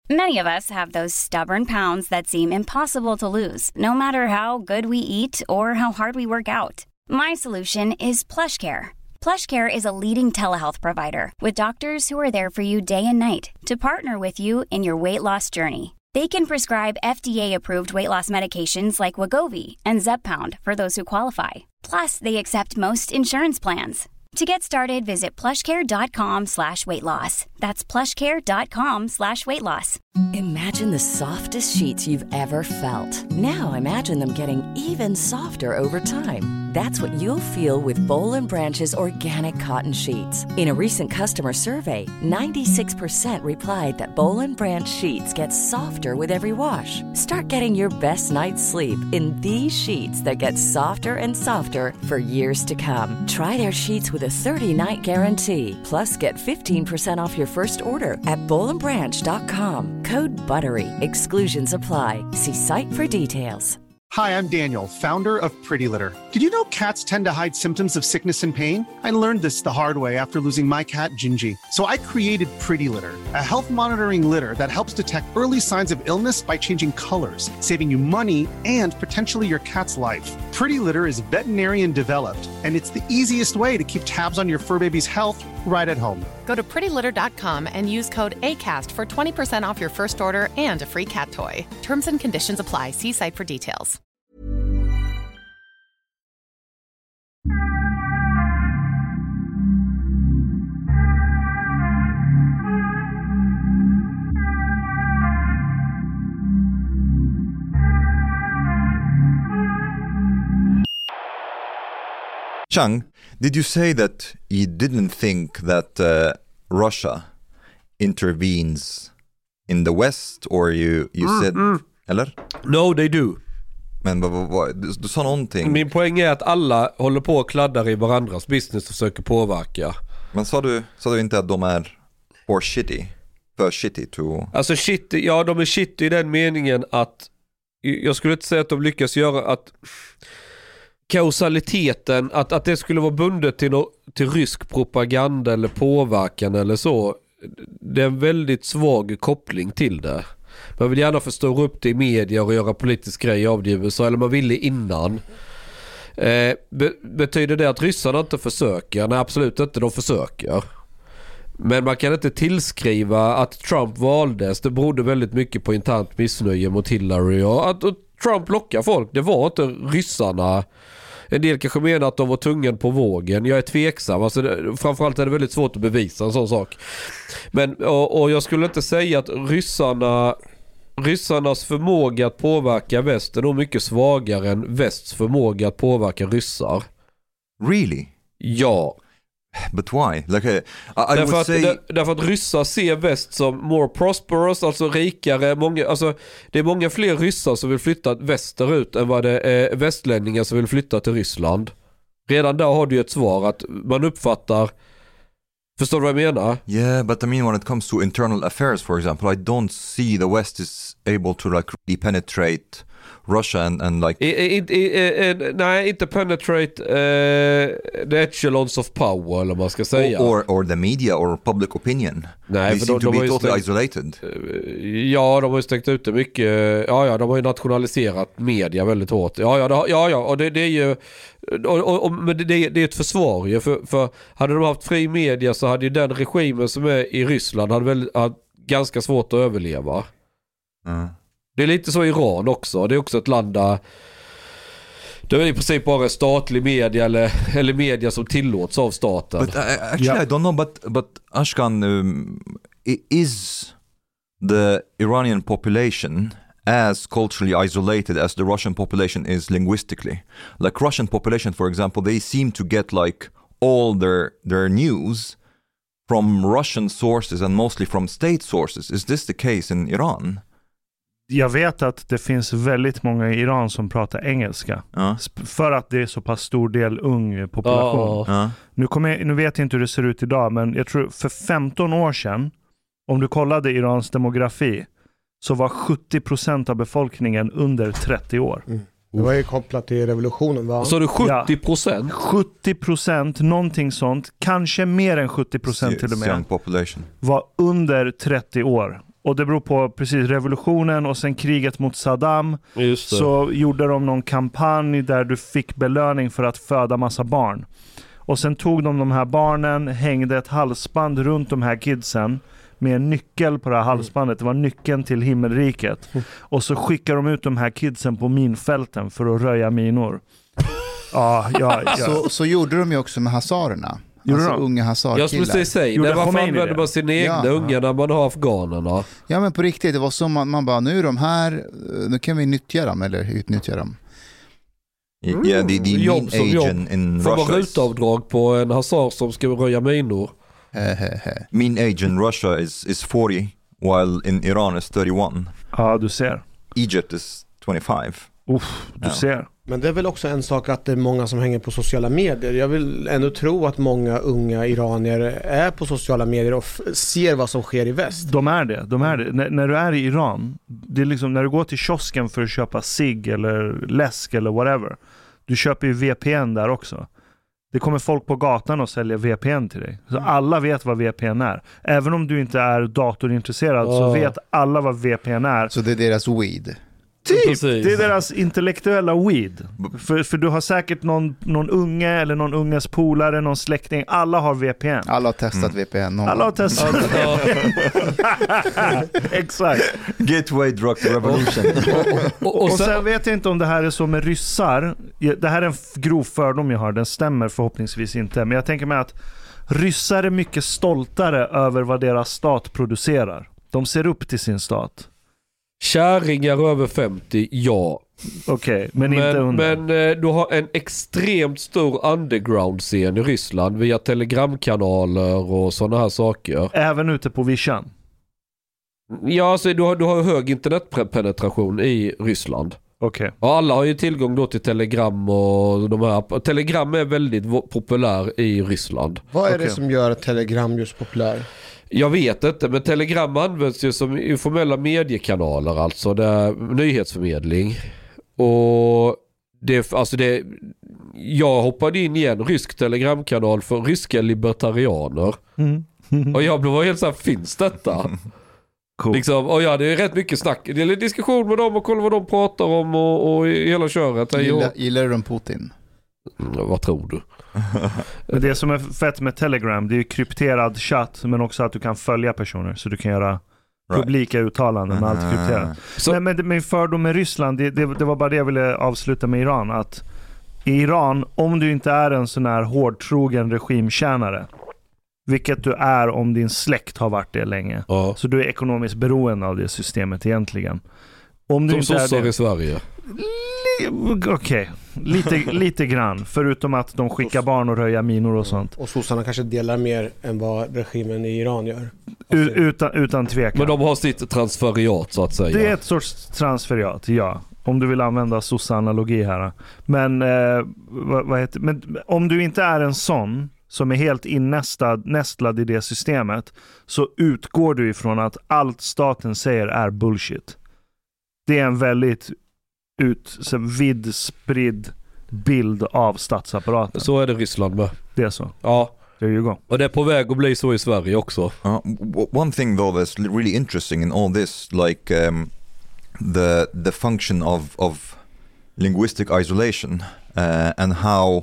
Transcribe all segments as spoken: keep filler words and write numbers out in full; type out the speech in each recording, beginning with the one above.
Many of us have those stubborn pounds that seem impossible to lose, no matter how good we eat or how hard we work out. My solution is PlushCare. PlushCare is a leading telehealth provider with doctors who are there for you day and night to partner with you in your weight loss journey. They can prescribe F D A-approved weight loss medications like Wegovy and Zepbound for those who qualify. Plus, they accept most insurance plans. To get started, visit plushcare.com slash weight loss. That's plushcare.com slash weight loss. Imagine the softest sheets you've ever felt. Now imagine them getting even softer over time. That's what you'll feel with Boll and Branch's organic cotton sheets. In a recent customer survey, ninety-six percent replied that Boll and Branch sheets get softer with every wash. Start getting your best night's sleep in these sheets that get softer and softer for years to come. Try their sheets with a thirty-night guarantee. Plus, get fifteen percent off your first order at boll and branch dot com. Code BUTTERY. Exclusions apply. See site for details. Hi, I'm Daniel, founder of Pretty Litter. Did you know cats tend to hide symptoms of sickness and pain? I learned this the hard way after losing my cat, Gingy. So I created Pretty Litter, a health monitoring litter that helps detect early signs of illness by changing colors, saving you money and potentially your cat's life. Pretty Litter is veterinarian developed, and it's the easiest way to keep tabs on your fur baby's health right at home. Go to pretty litter dot com and use code ACAST for twenty percent off your first order and a free cat toy. Terms and conditions apply. See site for details. Chang, did you say that you didn't think that uh, Russia intervenes in the West, or you, you mm, said, mm. eller? No, they do. Men vad, vad, vad, du, du sa någonting. Min poäng är att alla håller på och kladdar i varandras business och försöker påverka. Men sa du, sa du inte att de är for shitty? För shitty to... Alltså shitty, ja de är shitty i den meningen att jag skulle inte säga att de lyckas göra att kausaliteten, att, att det skulle vara bundet till, no, till rysk propaganda eller påverkan eller så. Det är en väldigt svag koppling till det. Man vill gärna förstöra upp det i media och göra politisk grej av det i U S A, eller man ville innan. Eh, be- betyder det att ryssarna inte försöker? Nej, absolut inte, de försöker. Men man kan inte tillskriva att Trump valdes. Det berodde väldigt mycket på internt missnöje mot Hillary och att och Trump lockar folk. Det var inte ryssarna. En del kanske menar att de var tungan på vågen. Jag är tveksam. Alltså det, framförallt är det väldigt svårt att bevisa en sån sak. Men, och, och jag skulle inte säga att ryssarna ryssarnas förmåga att påverka väst är nog mycket svagare än västs förmåga att påverka ryssar. Really? Ja. But why? Like, uh, I därför, would att, say... där, därför att ryssar ser väst som more prosperous, alltså rikare. Många, alltså, det är många fler ryssar som vill flytta västerut än vad det är västlänningar som vill flytta till Ryssland. Redan där har du ett svar att man uppfattar. Förstår du vad jag menar? Yeah, but I mean when it comes to internal affairs, for example, I don't see the West is able to like really penetrate Russia and, and like... I, I, I, I, nej, inte penetrate uh, the echelons of power, eller man ska säga. Or, or the media or public opinion. Nej, they för seem de, to de be totally stängt, isolated. Ja, de har ju stängt ut det mycket. Ja, ja, de har ju nationaliserat media väldigt hårt. Ja, ja, det, ja, ja och det, det är ju... Och, och, och, men det, det är ett försvar ju. För, för hade de haft fri media så hade ju den regimen som är i Ryssland hade väl hade ganska svårt att överleva. Mm. Det är lite så i Iran också. Det är också ett land där det är i princip bara statlig media eller, eller media som tillåts av staten. But uh, actually yeah. I don't know, but, but Ashkan, um, is the Iranian population as culturally isolated as the Russian population is linguistically? Like Russian population, for example, they seem to get like all their their news from Russian sources and mostly from state sources. Is this the case in Iran? Jag vet att det finns väldigt många i Iran som pratar engelska. Ja. För att det är så pass stor del ung population. Ja. Nu, kommer jag, nu vet jag inte hur det ser ut idag, men jag tror för femton år sedan, om du kollade Irans demografi, så var sjuttio procent av befolkningen under trettio år. Mm. Det var ju kopplat till revolutionen, va? Så du sjuttio procent? Ja, sjuttio procent, någonting sånt. Kanske mer än sjuttio procent till och med. Young population. Var under trettio år. Och det beror på precis revolutionen och sen kriget mot Saddam. Så gjorde de någon kampanj där du fick belöning för att föda massa barn. Och sen tog de de här barnen, hängde ett halsband runt de här kidsen med en nyckel på det här halsbandet. Det var nyckeln till himmelriket. Och så skickade de ut de här kidsen på minfälten för att röja minor. Ja, ja, ja. Så, så gjorde de ju också med hazarerna. Alltså unga hazardkillar. Jag skulle precis säga, det var fan använder man sina egna ja. unga när man har afghanerna. Ja, men på riktigt, det var som man, man bara, nu är de här, nu kan vi nyttja dem eller utnyttja dem. Mm. Yeah, the, the jobb som jobb. In Får man rutavdrag på en hazard som ska röja minor. Mean age in Russia is, is forty, while in Iran is thirty-one. Ja, du ser. Egypt is twenty-five. Uff, du ja. ser. Men det är väl också en sak att det är många som hänger på sociala medier. Jag vill ändå tro att många unga iranier är på sociala medier och f- ser vad som sker i väst. De är det, de är det. N- när du är i Iran, det är liksom när du går till kiosken för att köpa cigg eller läsk eller whatever. Du köper ju V P N där också. Det kommer folk på gatan och säljer V P N till dig. Så alla vet vad V P N är. Även om du inte är datorintresserad oh. så vet alla vad V P N är. Så det är deras weed. Typ, det är deras intellektuella weed. För, för du har säkert någon, någon unge eller någon unges polare, någon släkting. Alla har V P N. Alla har testat mm. V P N. Alla har testat V P N. Exakt. Gateway drug revolution. och, och, och, och sen vet jag inte om det här är så med ryssar. Det här är en grov fördom jag har. Den stämmer förhoppningsvis inte. Men jag tänker mig att ryssar är mycket stoltare över vad deras stat producerar. De ser upp till sin stat. Kärringar över femtio, ja. Okej, okay, men, men inte under. Men eh, du har en extremt stor underground-scen i Ryssland via telegramkanaler och sådana här saker. Även ute på vischan? Ja, alltså du har, du har hög internetpenetration i Ryssland. Okej. Okay. Och alla har ju tillgång då till Telegram och de här. Telegram är väldigt populär i Ryssland. Vad är okay. det som gör Telegram just populär? Jag vet inte, men Telegram används ju som informella mediekanaler, alltså det är nyhetsförmedling. Och det, alltså det, jag hoppade in i en rysk telegramkanal för ryska libertarianer. Mm. Och jag blev helt så här, finns detta? Cool. Liksom, och ja, det är rätt mycket snack. Det är diskussion med dem och kolla vad de pratar om och, och hela köret. Gillar, gillar de Putin? Mm, vad tror du? Men det som är fett med Telegram, det är ju krypterad chatt, men också att du kan följa personer, så du kan göra right. publika uttalanden med allt krypterat. Så, men, men min fördom med Ryssland, det, det, det var bara det jag ville avsluta med Iran, att i Iran, om du inte är en sån här hårdtrogen regimtjänare, vilket du är om din släkt har varit det länge, ja. så du är ekonomiskt beroende av det systemet egentligen. Om du som inte sossar är det, i Sverige. Okej, okay. lite, lite grann. Förutom att de skickar barn och röja minor och sånt. Och sossarna kanske delar mer än vad regimen i Iran gör. U- utan, utan tvekan. Men de har sitt transferiat så att säga. Det är ett sorts transferiat, ja. Om du vill använda sossa-analogi här. Men, eh, vad, vad heter, men om du inte är en sån som är helt innästlad nästlad i det systemet, så utgår du ifrån att allt staten säger är bullshit. Det är en väldigt ut, så vidd spridd bild av statsapparaten. Så är det Ryssland med. Det är så. Ja. There you go. Och det är på väg att bli så i Sverige också. Uh, one thing though that's really interesting in all this, like um, the the function of of linguistic isolation uh, and how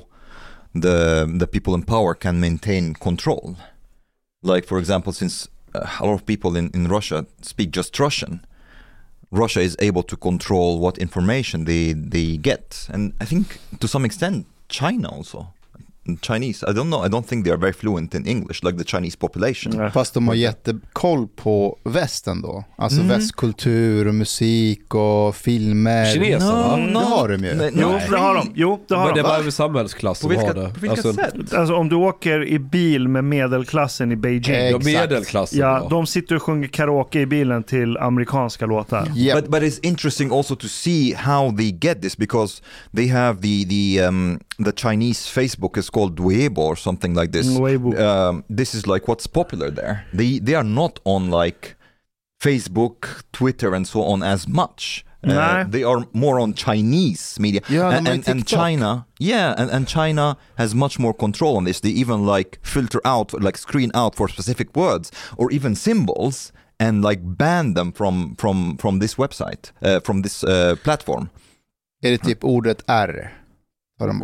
the the people in power can maintain control. Like for example, since uh, a lot of people in in Russia speak just Russian, Russia is able to control what information they they get, and I think to some extent China also. Chinese, I don't know, I don't think they are very fluent in English like the Chinese population. Mm. Fast de har jättekoll på västen då. Alltså mm. västkultur och musik och filmer. Kineserna? No, no. Det har de ju. Nej, jo, det har de. Jo, det har Men de. det var över samhällsklass som har det. På vilka alltså, sätt? Alltså om du åker i bil med medelklassen i Beijing. Ja, medelklassen. Ja, ja, de sitter och sjunger karaoke i bilen till amerikanska låtar. Yep. But but it's interesting also to see how they get this, because they have the the um the Chinese Facebook is called Weibo or something like this. Um, this is like what's popular there. They they are not on like Facebook, Twitter and so on as much. Uh, they are more on Chinese media. Yeah, and, and, and China, yeah, and, and China has much more control on this. They even like filter out, like screen out for specific words or even symbols, and like ban them from from from this website, uh, from this uh, platform. Är det typ ordet R? De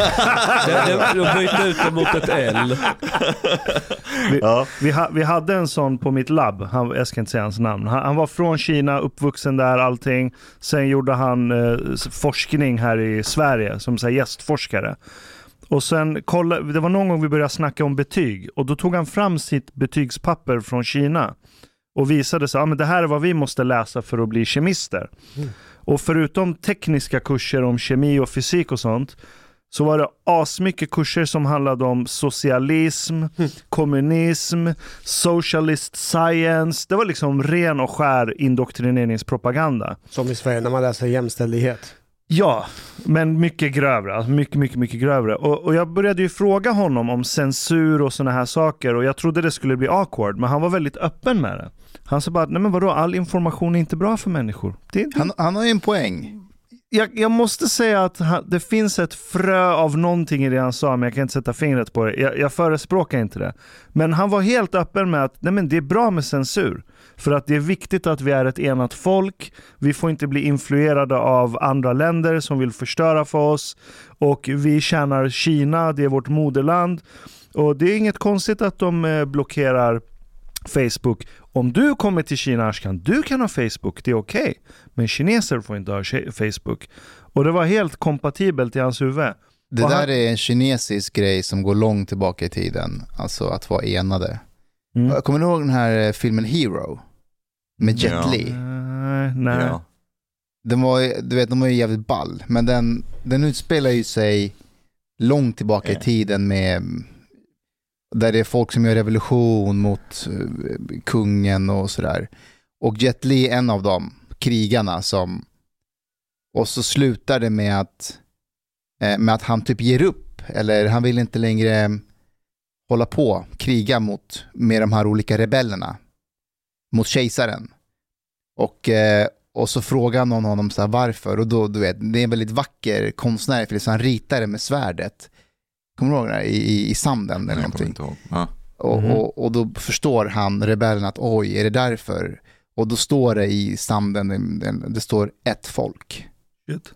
byter ut det mot ett L. Vi, ja. vi, ha, vi hade en sån på mitt labb. Han, jag ska inte säga hans namn. Han, han var från Kina, uppvuxen där, allting. Sen gjorde han eh, forskning här i Sverige som så här, gästforskare. Och sen kolla, det var någon gång vi började snacka om betyg. Och då tog han fram sitt betygspapper från Kina. Och visade sig, ja men det här är vad vi måste läsa för att bli kemister. Mm. Och förutom tekniska kurser om kemi och fysik och sånt, så var det asmycket kurser som handlade om socialism, mm. kommunism, socialist science. Det var liksom ren och skär indoktrineringspropaganda. Som i Sverige när man läser jämställdhet. Ja, men mycket grövre. Alltså mycket, mycket, mycket grövre. Och, och jag började ju fråga honom om censur och såna här saker. Och jag trodde det skulle bli awkward, men han var väldigt öppen med det. Han sa bara, nej men vadå, all information är inte bra för människor. Det, det... Han, han har ju en poäng. Jag, jag måste säga att han, det finns ett frö av någonting i det han sa, men jag kan inte sätta fingret på det. Jag, jag förespråkar inte det. Men han var helt öppen med att nej men det är bra med censur. För att det är viktigt att vi är ett enat folk. Vi får inte bli influerade av andra länder som vill förstöra för oss. Och vi tjänar Kina, det är vårt moderland. Och det är inget konstigt att de blockerar Facebook. Om du kommer till Kina, Ashkan, du kan ha Facebook, det är okej. Okay. Men kineser får inte ha Facebook. Och det var helt kompatibelt i hans huvud. Det och där han... är en kinesisk grej som går långt tillbaka i tiden. Alltså att vara enade. Mm. Kommer du ihåg den här filmen Hero? Med Jet ja. Li? Uh, nej. Ja. Den var, du vet, de var ju jävligt ball. Men den, den utspelar ju sig långt tillbaka yeah. i tiden med... Där det är folk som gör revolution mot uh, kungen och sådär. Och Jet Li är en av dem, krigarna som... Och så slutar det med att, eh, med att han typ ger upp. Eller han vill inte längre hålla på, kriga mot med de här olika rebellerna. Mot kejsaren. Och, eh, och så frågar någon honom så här, varför. Och då, du vet, det är en väldigt vacker konstnär. För det så han ritar det med svärdet. Kommer du ihåg det? I, i, i sanden eller någonting. Ja. Och, mm. och, och då förstår han rebellen att oj, är det därför? Och då står det i sanden, det, det står ett folk. Shit.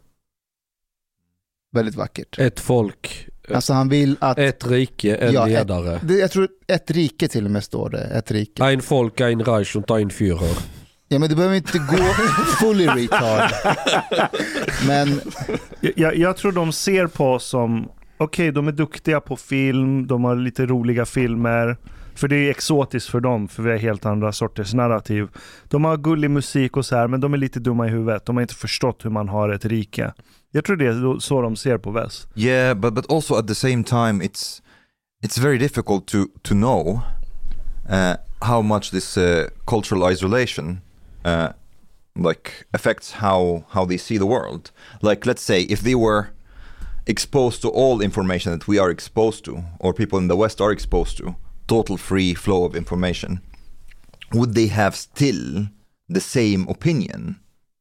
Väldigt vackert. Ett folk. Alltså han vill att... Ett rike, en ja, ledare. Ett, det, jag tror ett rike till och med står det. Ett rike. Ein folk, ein Reich und ein Führer. Ja, men du behöver inte gå fully retard. Men... Jag, jag tror de ser på oss som... Okej, okay, de är duktiga på film. De har lite roliga filmer. För det är exotiskt för dem. För vi har helt andra sorters narrativ. De har gullig musik och så här. Men de är lite dumma i huvudet. De har inte förstått hur man har ett rike. Jag tror det är så de ser på väst. Yeah, but but also at the same time, it's it's very difficult to to know uh, how much this uh, cultural isolation uh, like affects how how they see the world. Like, let's say if they were exposed to all information that we are exposed to, or people in the West are exposed to, total free flow of information, would they have still the same opinion?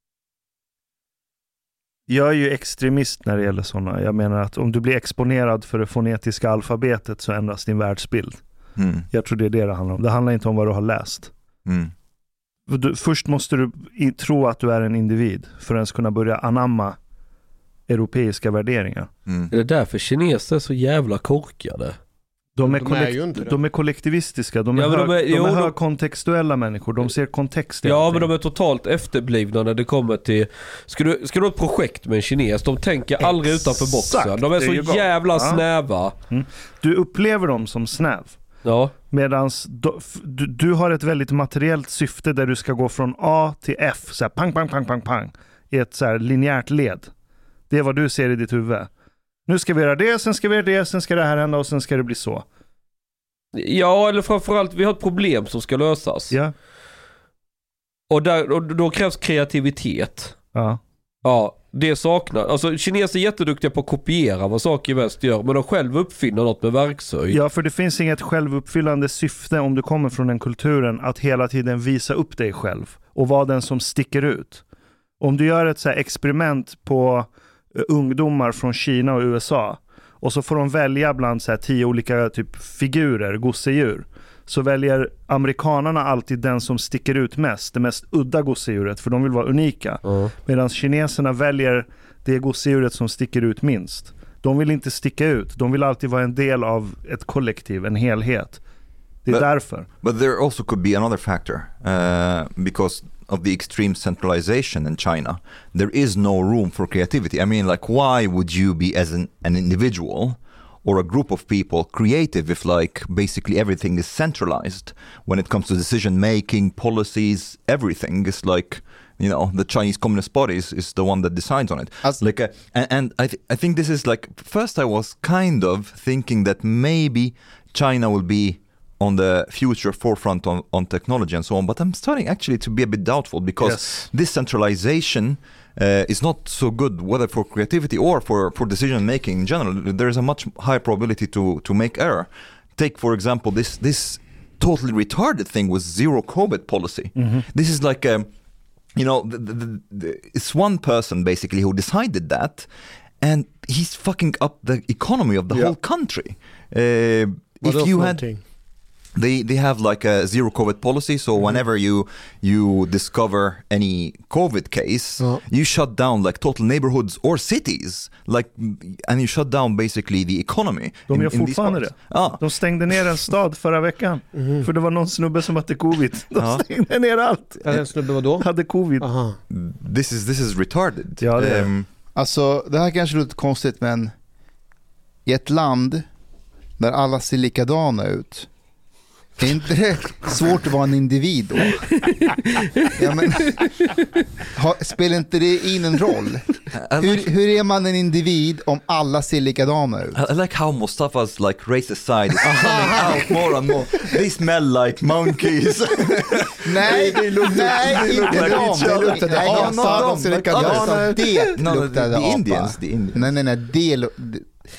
Jag är ju extremist när det gäller sådana. Jag menar att om du blir exponerad för det fonetiska alfabetet så ändras din världsbild. Mm. Jag tror det är det det handlar om. Det handlar inte om vad du har läst. Mm. Du, först måste du i, tro att du är en individ för att ens kunna börja anamma europeiska värderingar. Mm. Är det därför kineser är så jävla korkade? De är, de, kollekt- är inte de är kollektivistiska. De är, ja, hög, de är, jo, de är högkontextuella människor. De ser kontext i Ja, allting. men de är totalt efterblivna när det kommer till... Ska du, ska du ha ett projekt med en kines? De tänker Exakt. aldrig utanför boxen. De är, är så jävla ja. snäva. Mm. Du upplever dem som snäv. Ja. Medan du, du har ett väldigt materiellt syfte där du ska gå från A till F. Så här, pang, pang, pang, pang, pang. I ett så här linjärt led. Det är vad du ser i ditt huvud. Nu ska vi göra det, sen ska vi göra det, sen ska det här hända och sen ska det bli så. Ja, eller framförallt vi har ett problem som ska lösas. Ja. Och, där, och då krävs kreativitet. Ja. Ja, det saknar. Alltså kineser är jätteduktiga på att kopiera vad saker i väst gör, men de själv uppfinner något med verkshöjd. Ja, för det finns inget självuppfyllande syfte om du kommer från den kulturen att hela tiden visa upp dig själv och vara den som sticker ut. Om du gör ett så här experiment på ungdomar från Kina och U S A och så får de välja bland så här tio olika typ figurer, gosedjur. så väljer amerikanerna alltid den som sticker ut mest, det mest udda gosedjuret, för de vill vara unika. Mm. Medan kineserna väljer det gosedjuret som sticker ut minst. De vill inte sticka ut, de vill alltid vara en del av ett kollektiv, en helhet. Det är but, därför. But there also could be another factor, uh, because of the extreme centralization in China. There is no room for creativity. I mean, like, why would you be as an, an individual or a group of people creative if, like, basically everything is centralized when it comes to decision making, policies, everything is like, you know, the Chinese Communist Party is, is the one that decides on it. As like, uh, and, and I th- I think this is like, first I was kind of thinking that maybe China will be on the future forefront on, on technology and so on, but I'm starting actually to be a bit doubtful because yes. this centralization uh, is not so good, whether for creativity or for, for decision making in general. There is a much higher probability to, to make error. Take, for example, this this totally retarded thing with zero COVID policy. Mm-hmm. This is like, a, you know, the, the, the, it's one person basically who decided that, and he's fucking up the economy of the yeah. whole country. Uh, if you had... Thing? They they have like a zero COVID policy, so mm-hmm. whenever you you discover any COVID case, uh-huh. you shut down like total neighborhoods or cities, like, and you shut down basically the economy. De gör fortfarande det. Ah. De stängde ner en stad förra veckan, mm-hmm. för det var någon snubbe som hade covid. De ah. stängde ner allt. Ja, en snubbe vad då? Hade covid. Aha. This is this is retarded. Ja, det är. Um, alltså, det här kanske låter konstigt, men i ett land där alla ser likadana ut, är inte det svårt att vara en individ då? Ja, men, ha, spelar inte det in en roll? Hur, hur är man en individ om alla ser likadana ut? I like how Mustafa's like racist side is coming out more and more. They smell like monkeys. Nej, det luktar, nej, det luktar inte like de. Det luktade apa. De ser likadana ut. Det luktade apa. Indians, the Indians. Nej, nej, nej. Det luktade...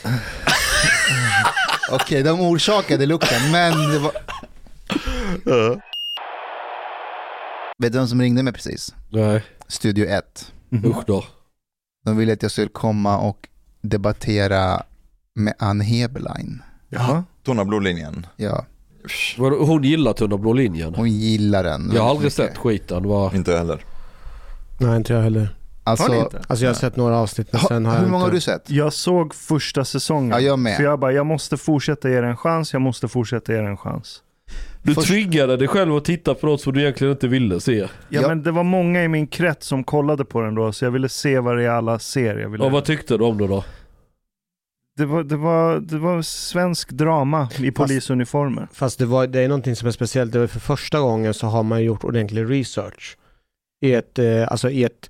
Okej, okay, de orsakade lukten, men det var... Uh. Vet du vem som ringde mig precis? Nej. Studio ett. Mm-hmm. Usch då. De ville att jag skulle komma och debattera med Ann Heberlein. Jaha. Tunna blå linjen. Ja. Hon gillar Tunna blå linjen. Hon gillar den. Jag har aldrig mycket. sett skiten. Var... Inte heller. Nej, inte jag heller. Alltså, har inte? Alltså jag har sett några avsnitt, men sen ha, har hur jag många inte... har du sett? Jag såg första säsongen. Ja, jag med. För jag bara, jag måste fortsätta ge er en chans. Jag måste fortsätta ge er en chans. Du Först... tvingade dig själv att titta på något som du egentligen inte ville se. Ja, ja, men det var många i min krets som kollade på den då, så jag ville se vad det är alla ser. Jag ville... Och vad tyckte du om det då? Det var, det var, det var svensk drama i polisuniformer. Fast, fast det, var, det är någonting som är speciellt. Det var för första gången så har man gjort ordentlig research. I ett, eh, alltså i ett,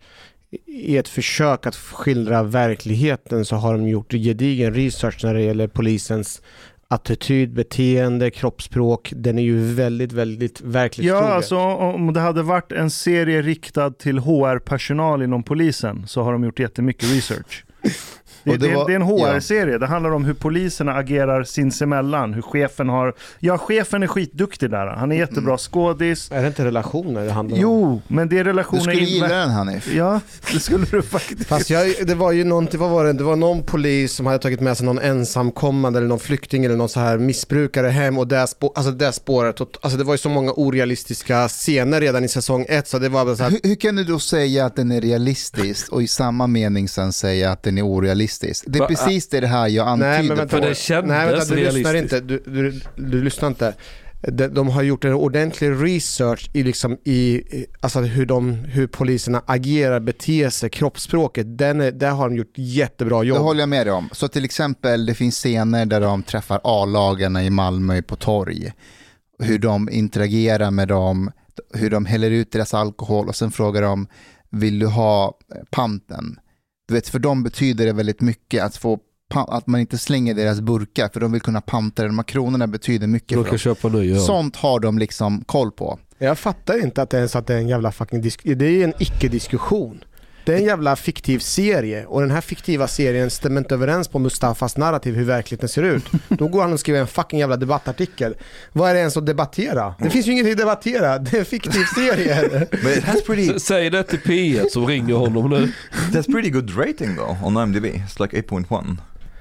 i ett försök att skildra verkligheten så har de gjort gedigen research när det gäller polisens attityd, beteende, kroppsspråk. Den är ju väldigt, väldigt verkligt Ja, troget. alltså om det hade varit en serie riktad till H R-personal inom polisen så har de gjort jättemycket research. Det, det, var, det är en H R-serie. Ja. Det handlar om hur poliserna agerar sinsemellan. Hur chefen har... Ja, chefen är skitduktig där. Han är jättebra skådis. Är det inte relationer det handlar om? Jo, men det är relationer... Du skulle gilla den, Hanif. Ja, det skulle du faktiskt. Fast jag, det var ju någon, vad var det? Det var någon polis som hade tagit med sig någon ensamkommande eller någon flykting eller någon så här missbrukare hem och där, spå, alltså där spåret. Alltså det var ju så många orealistiska scener redan i säsong ett. Så det var bara så här... hur, hur kan du då säga att den är realistisk och i samma mening sen säga att den är orealistisk? Det är Va? precis det här jag antyder. Nej, men vänta, för det kändes nej, vänta, du lyssnar inte. Du, du, du lyssnar inte. De, de har gjort en ordentlig research i, liksom, i alltså hur, de, hur poliserna agerar, beter sig, kroppsspråket. Den är, där har de gjort jättebra jobb. Det håller jag med dig om. Så till exempel, det finns scener där de träffar A-lagarna i Malmö på torg. Hur de interagerar med dem, hur de häller ut deras alkohol och sen frågar de, vill du ha panten? Du vet, för dem betyder det väldigt mycket att få att man inte slänger deras burkar, för de vill kunna panta det. De här kronorna betyder mycket för dem. Köpa nu, ja. Sånt har de liksom koll på. Jag fattar inte att det är, så att det är en jävla fucking disk- det är en icke-diskussion. Det är en jävla fiktiv serie och den här fiktiva serien stämmer inte överens på Mustafas narrativ hur verkligheten ser ut. Då går han och skriver en fucking jävla debattartikel. Vad är det ens att debattera? Det finns ju inget att debattera. Det är en fiktiv serie. pretty... Säg det till P ett som ringer honom nu. That's pretty good rating though on I M D B. It's like eight point one.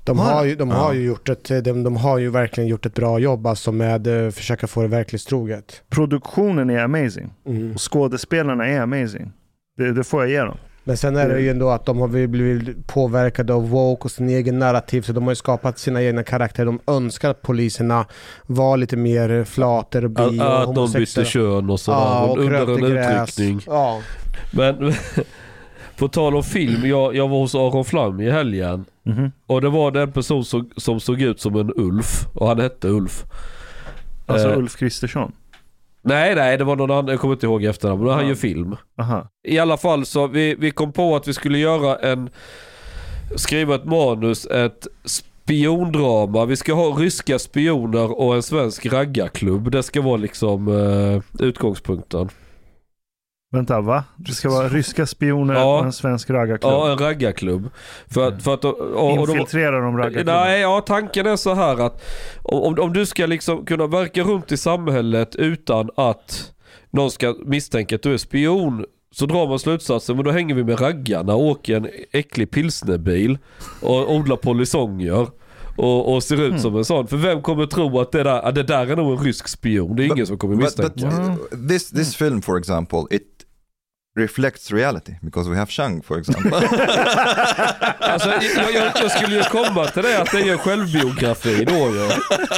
De har ju, de har ju gjort ett, de, de har ju verkligen gjort ett bra jobb alltså med att försöka få det verklighetstroget. Produktionen är amazing. Mm. Och skådespelarna är amazing. Det, det får jag ge dem. Men sen är det ju ändå att de har blivit påverkade av woke och sin egen narrativ, så de har ju skapat sina egna karaktärer. De önskar att poliserna var lite mer flater och bi och att de bytte kön och sådär, ja, och under en gräs. utryckning. Ja. Men på tal om film, jag, jag var hos Aron Flam i helgen. Mm-hmm. Och det var den person som, som såg ut som en Ulf. Och han hette Ulf. Alltså eh, Ulf Kristersson? Nej, nej, det var någon annan. Jag kommer inte ihåg efter men han gör film. Aha. I alla fall så vi, vi kom på att vi skulle göra en skriva ett manus, ett spiondrama. Vi ska ha ryska spioner och en svensk raggarklubb. Det ska vara liksom uh, utgångspunkten. Vänta, va? Det ska vara ryska spioner ja. och en svensk raggarklubb. Ja, en raggarklubb. För att, för att, och, och, infiltrera de raggarklubben. Nej, ja, tanken är så här att om, om du ska liksom kunna verka runt i samhället utan att någon ska misstänka att du är spion, så drar man slutsatsen, men då hänger vi med raggarna och åker en äcklig pilsnerbil och odlar polisonger. Och, och ser ut mm. som en sån. För vem kommer tro att det där, att det där är nog en rysk spion? Det är but, ingen som kommer misstänka. But, but, uh, this, this film, for example, it reflects reality. Because we have Chang, for example. Alltså, jag, jag, jag skulle ju komma till det att det är en självbiografi då. Ja.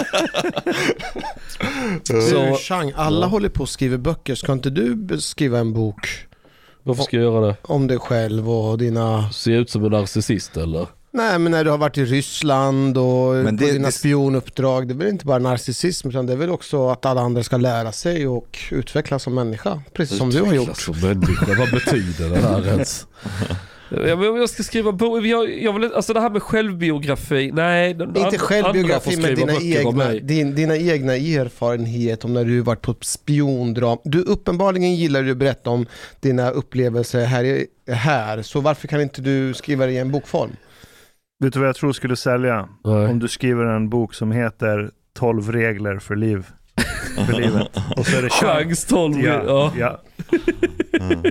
Så, Chang, alla ja. håller på att skriva böcker. Ska inte du skriva en bok? Varför ska jag göra det? Om dig själv och dina... Ser ut som en narcissist, eller? Nej, men när du har varit i Ryssland och men det, på dina det... spionuppdrag, det är väl inte bara narcissism, utan det är väl också att alla andra ska lära sig och utvecklas som människa, precis som utvecklas du har gjort. Som människa, vad betyder det här ens? Jag, jag ska skriva bok, jag, jag vill, alltså det här med självbiografi, nej. Inte and, självbiografi, men dina egna, din, dina egna erfarenheter om när du varit på spiondram. Du uppenbarligen gillar du att berätta om dina upplevelser här, här, så varför kan inte du skriva det i en bokform? Vet du vad jag tror skulle sälja? Nej. Om du skriver en bok som heter tolv regler för liv. För livet. Och så är det chans tolv. Ja, ja. Ja. Mm.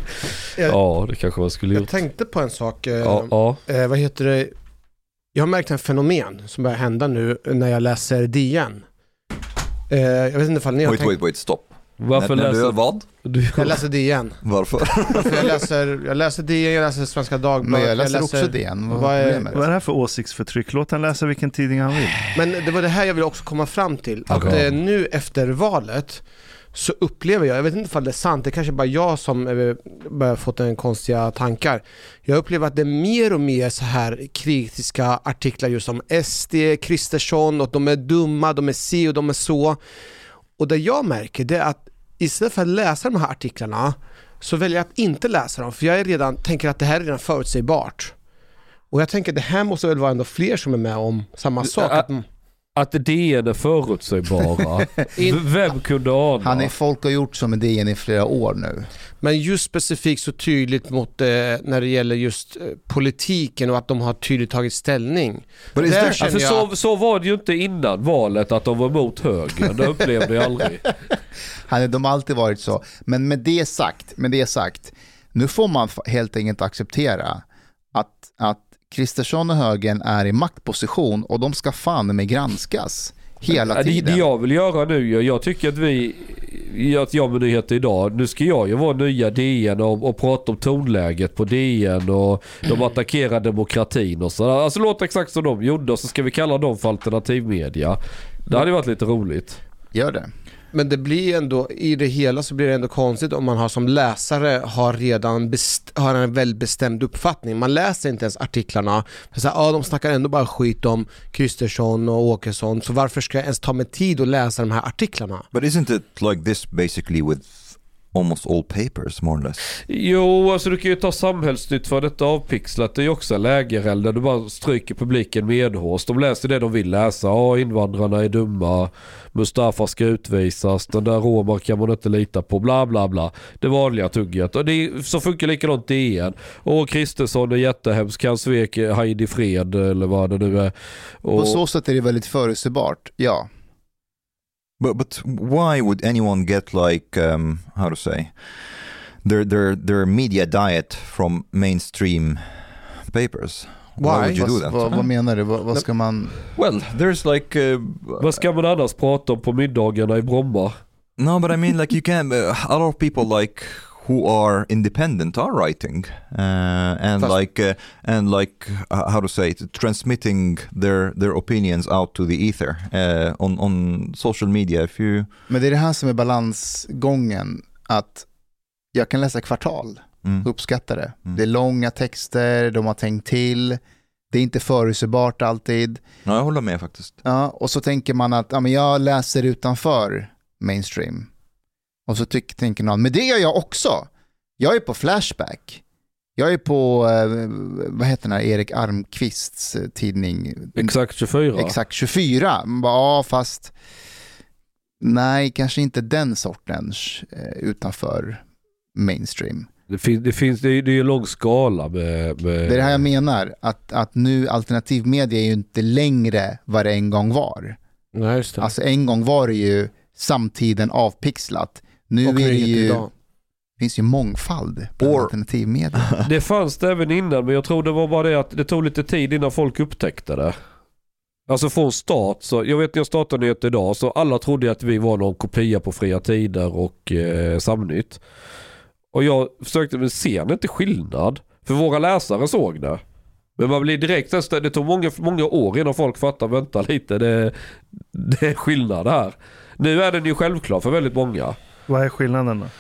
Ja, det kanske man skulle jag gjort. Jag tänkte på en sak. Ja, ja. Eh, vad heter det? Jag har märkt en fenomen som börjar hända nu när jag läser D N. Eh, jag vet inte ifall ni har wait, tänkt... wait, wait, stopp. Varför när, läser när du vad? Du... Jag läser D N. Varför? För jag läser jag läser D N, jag läser Svenska Dagbladet. Men jag läser, jag läser också D N. Vad, vad, är, vad är det här för åsiktsförtryck? Låt han läsa vilken tidning han vill. Men det var det här jag vill också komma fram till. Att okay. eh, nu efter valet så upplever jag, jag vet inte om det är sant, det är kanske bara jag som eh, börjar fått en konstiga tankar. Jag upplever att det är mer och mer så här kritiska artiklar just om S D, Kristersson, och de är dumma, de är si och de är så. Och det jag märker det är att istället för att läsa de här artiklarna så väljer jag att inte läsa dem, för jag är redan, tänker att det här är redan förutsägbart. Och jag tänker att det här måste väl vara ändå fler som är med om samma sak. Att, att D N är förutsägbara. Vem kunde ana? Han är folk har gjort som med D N i flera år nu. Men just specifikt så tydligt mot eh, när det gäller just eh, politiken och att de har tydligt tagit ställning. Men det, ja, för så, att... så var det ju inte innan valet att de var mot högern. Det upplevde jag aldrig. Han, de har alltid varit så. Men med det sagt, med det sagt, nu får man helt enkelt acceptera att, att Kristersson och högern är i maktposition och de ska fan med granskas hela tiden. Det, det jag vill göra nu, jag tycker att vi att jag med nyheter idag, nu ska jag ju vara nya D N och, och prata om tonläget på D N och de attackerar demokratin och så. Alltså låt exakt som de gjorde, och så ska vi kalla dem för alternativmedia. Det hade varit lite roligt. Gör det. Men det blir ändå, i det hela så blir det ändå konstigt om man har som läsare har redan best, har en väldigt bestämd uppfattning. Man läser inte ens artiklarna. För så här, ja, de snackar ändå bara skit om Kristersson och Åkesson. Så varför ska jag ens ta mig tid att läsa de här artiklarna? But isn't it like this basically with almost all papers, more or less? Jo, alltså du kan ju ta samhällsnytt för detta avpixlat. Det är ju också lägereld där du bara stryker publiken medhårs. De läser det de vill läsa. Ja, invandrarna är dumma. Mustafa ska utvisas. Den där romar kan man inte lita på. Bla bla bla. Det vanliga tugget. Och det är, så funkar likadant D N. Och Kristersson är jättehemsk. Han svek Heidi Fred eller vad det nu är. Och... På så sätt är det väldigt förutsägbart. Ja. But but why would anyone get like um, how to say their their their media diet from mainstream papers? Why, Why would you vad, do that? Vad, vad menar du? Vad, vad ska man... Well, there's like... Uh, vad ska man annars prata om på middagarna i Bromma? No, but I mean like you can... Uh, a lot of people like... who are independent are writing uh, and Fast. like uh, and like uh, how to say it, transmitting their their opinions out to the ether uh, on on social media. If you... Men det är det här som är balansgången, att jag kan läsa kvartal, mm. uppskatta det. Mm. Det är långa texter, de har tänkt till. Det är inte förutsägbart alltid. Ja, jag håller med faktiskt. Ja, och så tänker man att ja, men jag läser utanför mainstream. Och så tycker, tänker någon, men det gör jag också. Jag är på Flashback. Jag är på, eh, vad heter den här, Erik Armqvists tidning. Exakt tjugofyra. Exakt tjugofyra. Ja, fast nej, kanske inte den sortens eh, utanför mainstream. Det finns, det finns, det är, det är en lång skala med, med... Det är det här jag menar, att, att nu alternativ media är ju inte längre vad det en gång var. Nej, just det. Alltså en gång var det ju samtiden avpixlat. Nu är det ju, det finns ju mångfald på Or, alternativ media. Det fanns det även innan, men jag tror det var bara det att det tog lite tid innan folk upptäckte det. Alltså från start, så jag vet när jag startade nyhet idag, så alla trodde att vi var någon kopia på Fria Tider och eh, Samnytt. Och jag försökte, men ser inte skillnad? För våra läsare såg det. Men man blir direkt, det tog många, många år innan folk fattar, vänta lite, det, det är skillnad här. Nu är den ju självklar för väldigt många. Vad är skillnaden då?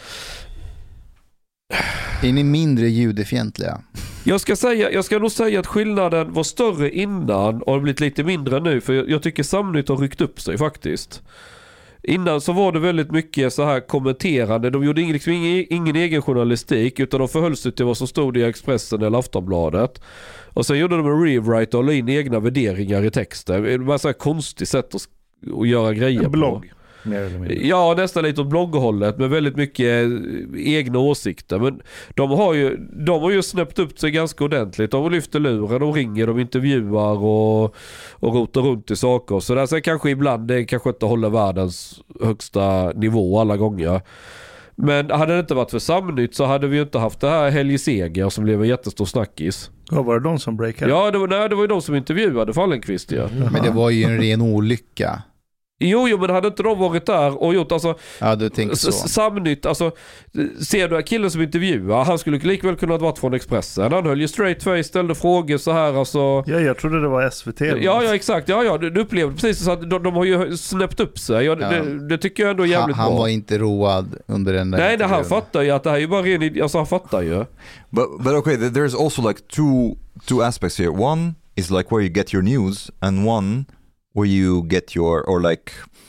Är ni mindre judefientliga? Jag ska, säga, jag ska nog säga att skillnaden var större innan och har blivit lite mindre nu. För jag, jag tycker Samnytt har ryckt upp sig faktiskt. Innan så var det väldigt mycket så här kommenterande. De gjorde liksom ingen, ingen egen journalistik, utan de förhöll sig till vad som stod i Expressen eller Aftonbladet. Och sen gjorde de en rewrite och la in egna värderingar i texten. Det var så här konstigt sätt att, att göra grejer en blogg. På. Ja, nästan lite åt blogghållet med väldigt mycket egna åsikter. Men de har ju de har ju snäppt upp sig ganska ordentligt. De lyfter luren, de ringer, de intervjuar och, och rotar runt i saker. Så där, sen kanske ibland det kanske inte håller världens högsta nivå alla gånger. Men hade det inte varit för Samnytt så hade vi ju inte haft det här Helge Seger som blev en jättestor snackis. Ja, var det de som breakade? Ja, det var, nej, det var ju de som intervjuade Fallenkvist. Ja. Men det var ju en ren olycka. Jo, jo, men hade inte de varit där och gjort, alltså, ja, du tänker så. Samnytt, alltså, ser du killen som intervjuar, han skulle likväl kunna ha varit från Expressen. Han höll ju straight face, ställde frågor så här, alltså. Ja, jag trodde det var S V T. Ja, ja, exakt. Ja, ja, du, du upplevde precis så att de, de har ju snäppt upp sig. Ja, ja. Det, det tycker jag ändå är jävligt han, bra. Han var inte road under den där. Nej, nej, han fattar ju att det här är ju bara ren, alltså han fattar ju. But, but okay, there's also like two, two aspects here. One is like where you get your news, and one where you get your, or like...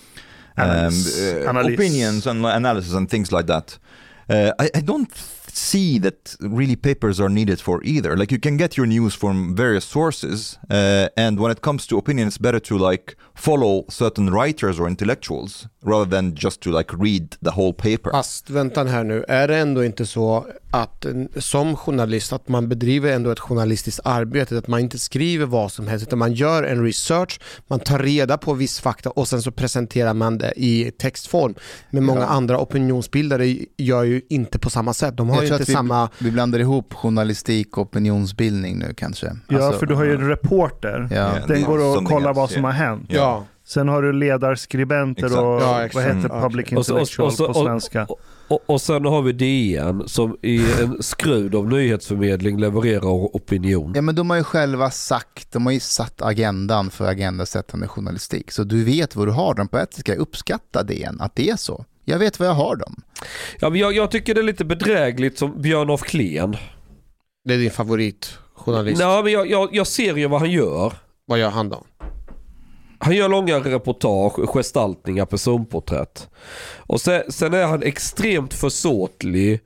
Um, uh, opinions and analysis and things like that. Uh, I, I don't see that really papers are needed for either. Like you can get your news from various sources, uh, and when it comes to opinion, it's better to like follow certain writers or intellectuals rather than just to like read the whole paper. Fast vänta här nu, är det ändå inte så att som journalist att man bedriver ändå ett journalistiskt arbete, att man inte skriver vad som helst utan man gör en research, man tar reda på viss fakta och sen så presenterar man det i textform. Men många ja. andra opinionsbildare gör ju inte på samma sätt. De har ju inte vi, samma... Vi blandar ihop journalistik och opinionsbildning nu kanske. Ja, alltså, för du har ju en reporter. Ja. Den går och kollar vad som har hänt. Ja. Sen har du ledarskribenter exakt. och ja, vad heter mm. public intellectual och, och, och, på svenska. Och, och, och sen har vi D N som i en skrud av nyhetsförmedling levererar opinion. Ja, men de har ju själva sagt, de har ju satt agendan för agendasättande journalistik. Så du vet vad du har dem på ett ska uppskatta D N, att det är så. Jag vet vad jag har dem. Ja, men jag, jag tycker det är lite bedrägligt som Björn af Kleen. Det är din favoritjournalist. Nej, men jag, jag, jag ser ju vad han gör. Vad gör han då? Han gör långa reportage, gestaltningar, personporträtt. Och sen, sen är han extremt försåtlig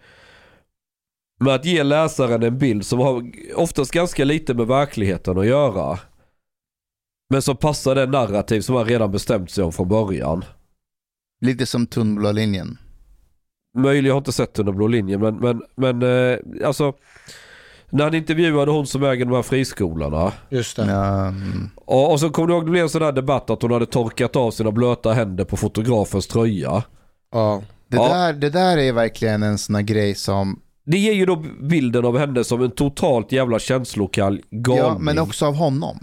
med att ge läsaren en bild som har oftast ganska lite med verkligheten att göra. Men som passar den narrativ som han redan bestämt sig om från början. Lite som Tunnblå linjen. Möjligen, jag har inte sett Tunnblå linjen, men, men, men eh, alltså... När han intervjuade hon som äger de här friskolorna. Just det. Ja. Och, och så kom det ihåg, det blev en sån där debatt att hon hade torkat av sina blöta händer på fotografens tröja. Ja. Det, ja. Där, det där är verkligen en sån här grej som... det ger ju då bilden av henne som en totalt jävla känslokall galning. Ja, men också av honom.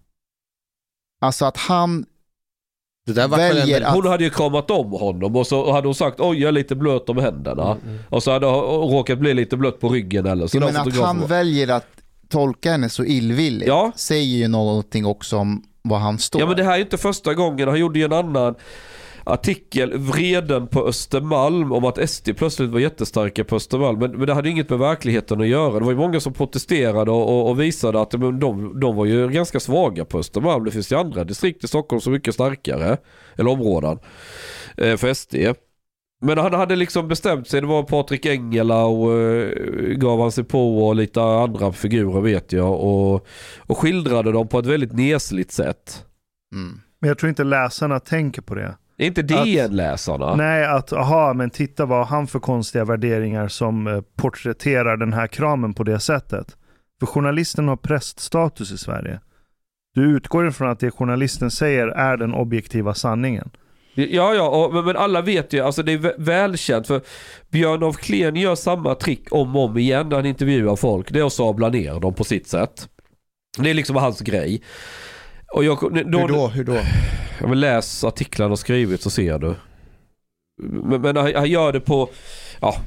Alltså att han det där var väljer att... Hon hade ju kramat om honom och så hade hon sagt oj, jag är lite blöt om händerna. Mm, mm. Och så hade hon råkat bli lite blöt på ryggen eller så. Ja, men att han var... väljer att tolka henne så illvilligt, ja, säger ju någonting också om vad han står. Ja, men det här är inte första gången. Han gjorde ju en annan artikel, Vreden på Östermalm, om att S D plötsligt var jättestarka på Östermalm, men, men det hade inget med verkligheten att göra. Det var ju många som protesterade och, och, och visade att de, de, de var ju ganska svaga på Östermalm. Det finns ju andra distrikt i Stockholm som är mycket starkare, eller områden eh, för S D. Men han hade liksom bestämt sig, det var Patrik Engela och eh, gav han sig på och lite andra figurer vet jag och, och skildrade dem på ett väldigt nesligt sätt. Mm. Men jag tror inte läsarna tänker på det. Det är inte D N-läsarna. Nej, att aha, men titta vad han för konstiga värderingar som eh, porträtterar den här kramen på det sättet. För journalisten har präststatus i Sverige. Du utgår ifrån att det journalisten säger är den objektiva sanningen. Ja, ja, och, men alla vet ju, alltså det är välkänt för Björn af Kleen gör samma trick om och om igen när han intervjuar folk. Det är att sabla ner dem på sitt sätt. Det är liksom hans grej. Och jag, då, hur då? Hur då? Jag vill läsa artiklarna och skrivit så ser du. Men, men han, han gör det på... Ja,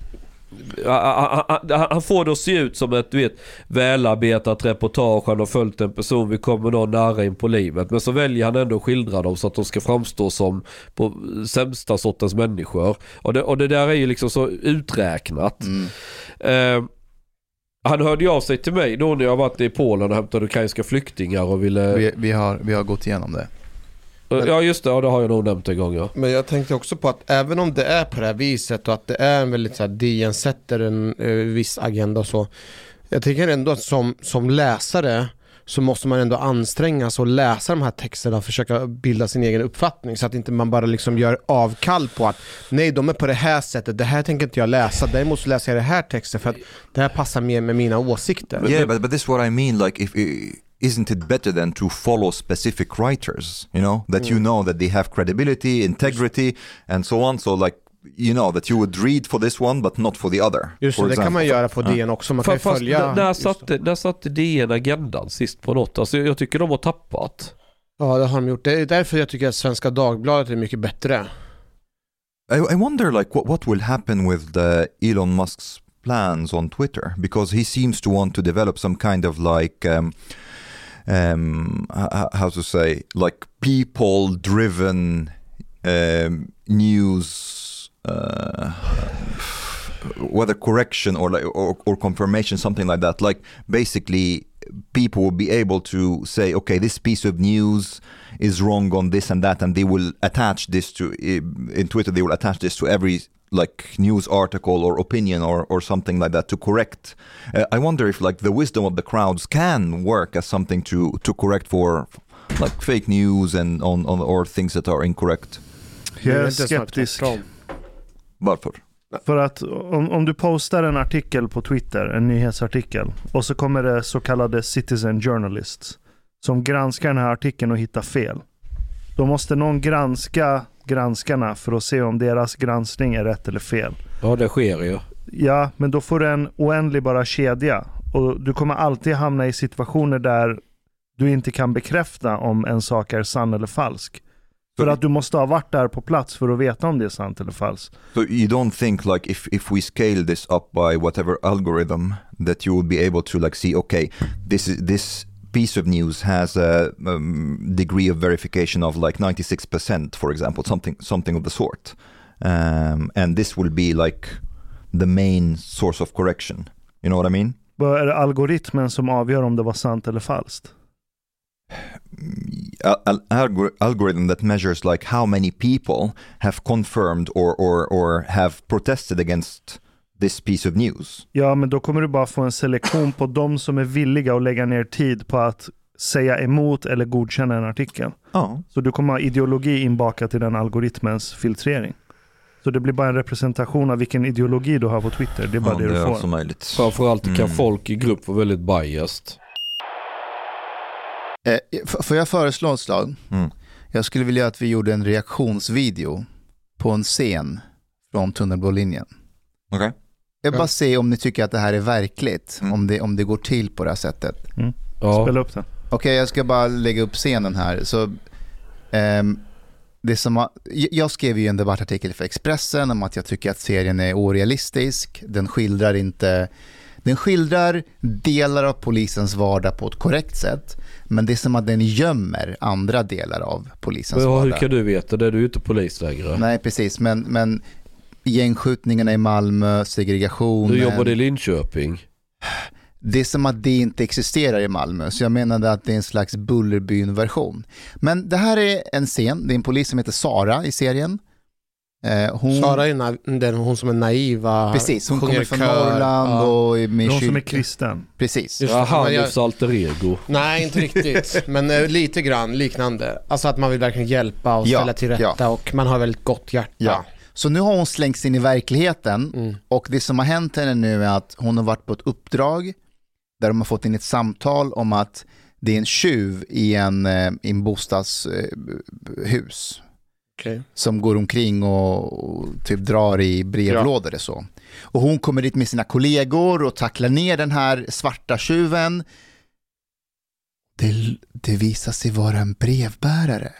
han, han, han får det att se ut som ett du vet, välarbetat reportage. Han har följt en person, vi kommer någon nära in på livet. Men så väljer han ändå att skildra dem så att de ska framstå som på sämsta sortens människor. Och det, och det där är ju liksom så uträknat. Mm. Eh, Han hörde ju av sig till mig då när jag varit i Polen och hämtade ukrainska flyktingar och ville... Vi, vi, har, vi har gått igenom det. Men, ja just det, ja, det har jag nog nämnt en gång. Ja. Men jag tänkte också på att även om det är på det här viset och att det är en väldigt så här, D N sätter en eh, viss agenda och så. Jag tycker ändå att som, som läsare så måste man ändå anstränga sig och läsa de här texterna och försöka bilda sin egen uppfattning så att inte man bara liksom gör avkall på att nej, de är på det här sättet, det här tänker inte jag läsa, däremot så läser jag det här texten för att det här passar mer med mina åsikter. Yeah, but, but this is what I mean, like if isn't it better than to follow specific writers, you know, that mm. you know that they have credibility, integrity and so on, so like you know that you would read for this one but not for the other. Just det, det kan man göra på D N också. Man kan fast, följa... Fast när satte, när satte D N agendan sist på något? Alltså jag tycker de har tappat. Ja, det har de gjort. Det är därför jag tycker att Svenska Dagbladet är mycket bättre. I, I wonder like what, what will happen with the Elon Musk's plans on Twitter, because he seems to want to develop some kind of like um, um, how to say, like people-driven um, news. Uh, whether correction or like or, or confirmation, something like that. Like basically people will be able to say, okay, this piece of news is wrong on this and that, and they will attach this to in Twitter. They will attach this to every like news article or opinion or or something like that to correct. Uh, I wonder if like the wisdom of the crowds can work as something to to correct for like fake news and on, on or things that are incorrect. Jag är skeptisk. Varför? För att om, om du postar en artikel på Twitter, en nyhetsartikel, och så kommer det så kallade citizen journalists som granskar den här artikeln och hittar fel. Då måste någon granska granskarna för att se om deras granskning är rätt eller fel. Ja, det sker ju. Ja, men då får du en oändlig bara kedja. Och du kommer alltid hamna i situationer där du inte kan bekräfta om en sak är sann eller falsk. För att du måste ha varit där på plats för att veta om det är sant eller falskt. So you don't think like if if we scale this up by whatever algorithm that you would be able to like see, okay, this is this piece of news has a um, degree of verification of like ninety-six percent, for example, something something of the sort, um, and this will be like the main source of correction. You know what I mean? Vad är det algoritmen som avgör om det var sant eller falskt? An algor- algorithm that measures like how many people have confirmed or, or, or have protested against this piece of news. Ja, men då kommer du bara få en selektion på de som är villiga att lägga ner tid på att säga emot eller godkänna en artikel. Oh. Så du kommer ha ideologi inbakat i den algoritmens filtrering. Så det blir bara en representation av vilken ideologi du har på Twitter. Det är bara ja, det du det får. Är som möjligt. Framförallt kan mm. folk i grupp vara väldigt biased. Eh, f- får jag föreslå ett slag? Mm. Jag skulle vilja att vi gjorde en reaktionsvideo på en scen från Tunnelblå linjen. Okej. Okay. Jag bara se om ni tycker att det här är verkligt. Mm. Om, det, om det går till på det här sättet. Mm. Ja. Spela upp det. Okej, okay, jag ska bara lägga upp scenen här. Så, um, det som har, jag skrev ju en debattartikel för Expressen om att jag tycker att serien är orealistisk. Den skildrar inte... Den skildrar delar av polisens vardag på ett korrekt sätt. Men det är som att den gömmer andra delar av polisens ja, vardag. Hur kan du veta det? Du är ju inte polis längre. Nej, precis. Men, men gängskjutningarna i Malmö, segregationen... Du jobbade i Linköping. Det är som att det inte existerar i Malmö. Så jag menade att det är en slags Bullerbyn-version. Men det här är en scen. Det är en polis som heter Sara i serien. Hon... Sara är na- den hon som är naiva. Precis, hon kommer från Norrland ja. och med hon som är kristen. Precis. Ja, Hannes jag... alter ego. Nej, inte riktigt, men uh, lite grann liknande. Alltså att man vill verkligen hjälpa och ställa ja, till rätta ja. och man har väldigt gott hjärta. Ja. Så nu har hon slängts in i verkligheten mm. och det som har hänt henne nu är att hon har varit på ett uppdrag där de har fått in ett samtal om att det är en tjuv i en, i en bostadshus. Okay. Som går omkring och, och typ drar i brevlådor och så. Och hon kommer dit med sina kollegor och tacklar ner den här svarta tjuven. Det, det visar sig vara en brevbärare.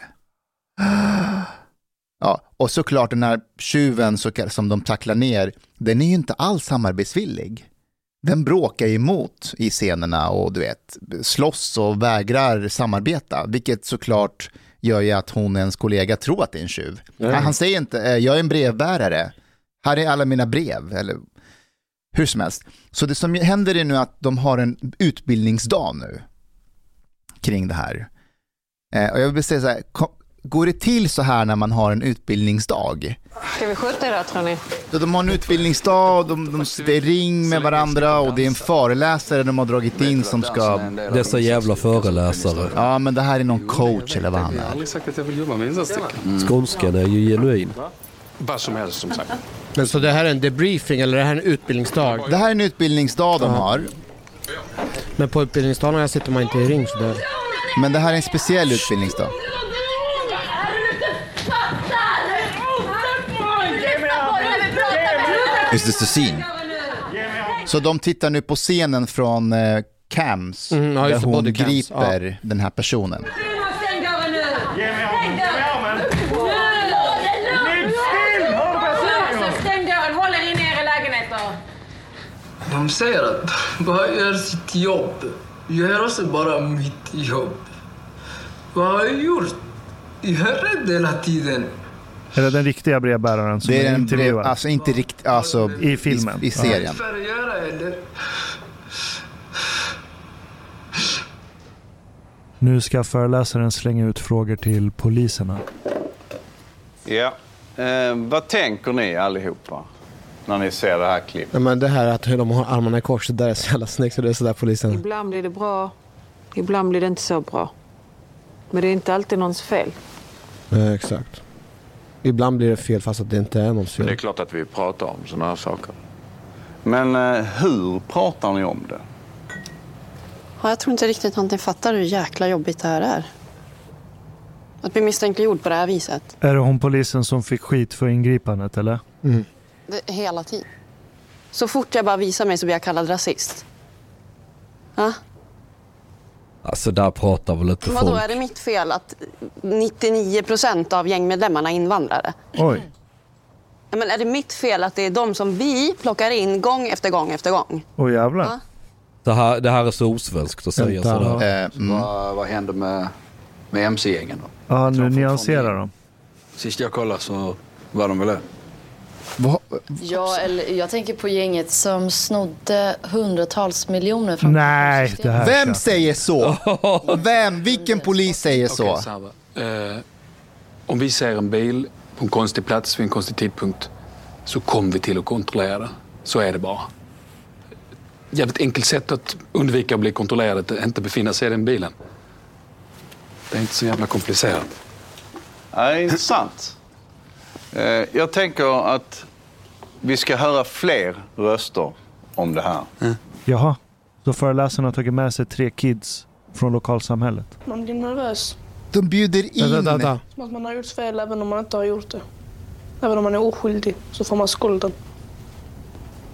Ja, och såklart den här tjuven så, som de tacklar ner, den är ju inte alls samarbetsvillig. Den bråkar emot i scenerna och du vet, slåss och vägrar samarbeta. Vilket såklart gör ju att hon ens kollega tror att det är en tjuv. Mm. Han säger inte, jag är en brevbärare. Här är alla mina brev. Eller hur som helst. Så det som händer är nu att de har en utbildningsdag nu kring det här. Och jag vill säga så här, går det till så här när man har en utbildningsdag? Ska vi skjuta det då, tror ni? Så de har en utbildningsdag, de, de, det är ring med varandra och det är en föreläsare de har dragit in som ska... Dessa jävla föreläsare. Ja, men det här är någon coach eller vad han är. Mm. Skånskan är ju genuin. Vad som helst som sagt. Men så det här är en debriefing eller det här är en utbildningsdag? Det här är en utbildningsdag de har. Men på utbildningsdagen sitter man inte i ring så där. Men det här är en speciell utbildningsdag. Is this the scene? Så de tittar nu på scenen från eh, Cams mm, ja, där hon griper ja. den här personen. De säger att bara gör sitt jobb. Jag gör också bara mitt jobb. Vad har jag gjort? Jag är rädd hela tiden. Är det den riktiga brevbäraren som det är, är en intervjuad? Brev, alltså inte riktigt, alltså i filmen, i, i serien. Vad ska jag göra eller? Nu ska föreläsaren slänga ut frågor till poliserna. Ja, eh, vad tänker ni allihopa när ni ser det här klippet? Ja, men det här att de har armarna i kors, det där är så jävla snyggt så det är så där polisen. Ibland blir det bra, ibland blir det inte så bra. Men det är inte alltid någons fel. Nej, exakt. Ibland blir det fel fast att det inte är någons fel. Det är klart att vi pratar om sådana här saker. Men eh, hur pratar ni om det? Ja, jag tror inte riktigt att ni fattar hur jäkla jobbigt det här är. Att bli misstänkliggjord på det här viset. Är det hon polisen som fick skit för ingripandet, eller? Mm. Det, hela tiden. Så fort jag bara visar mig så blir jag kallad rasist. Ja? Alltså där pratar väl inte folk. Vadå, är det mitt fel att nittionio procent av gängmedlemmarna är invandrare? Oj. Ja, men är det mitt fel att det är de som vi plockar in gång efter gång efter gång? Oj jävlar. Ja? Det här, det här är så osvenskt att säga sådär. Eh, mm. vad, vad händer med, med M C-gängen då? Ja, nu nyanserar de. Sist jag kollade så var de väl det. Ja, eller jag tänker på gänget som snodde hundratals miljoner från... Nej, det här Vem säger så? Vem? Vilken polis säger så? Okay, så eh, om vi ser en bil på en konstig plats vid en konstig tidpunkt så kommer vi till att kontrollera det. Så är det bara. Jävligt enkelt sätt att undvika att bli kontrollerad, att inte befinna sig i den bilen. Det är inte så jävla komplicerat. Ja, intressant. Jag tänker att vi ska höra fler röster om det här. Mm. Jaha, så föreläsarna har tagit med sig tre kids från lokalsamhället. Man blir nervös. De bjuder in. Da, da, da. Som att man har gjort fel även om man inte har gjort det. Även om man är oskyldig så får man skulden.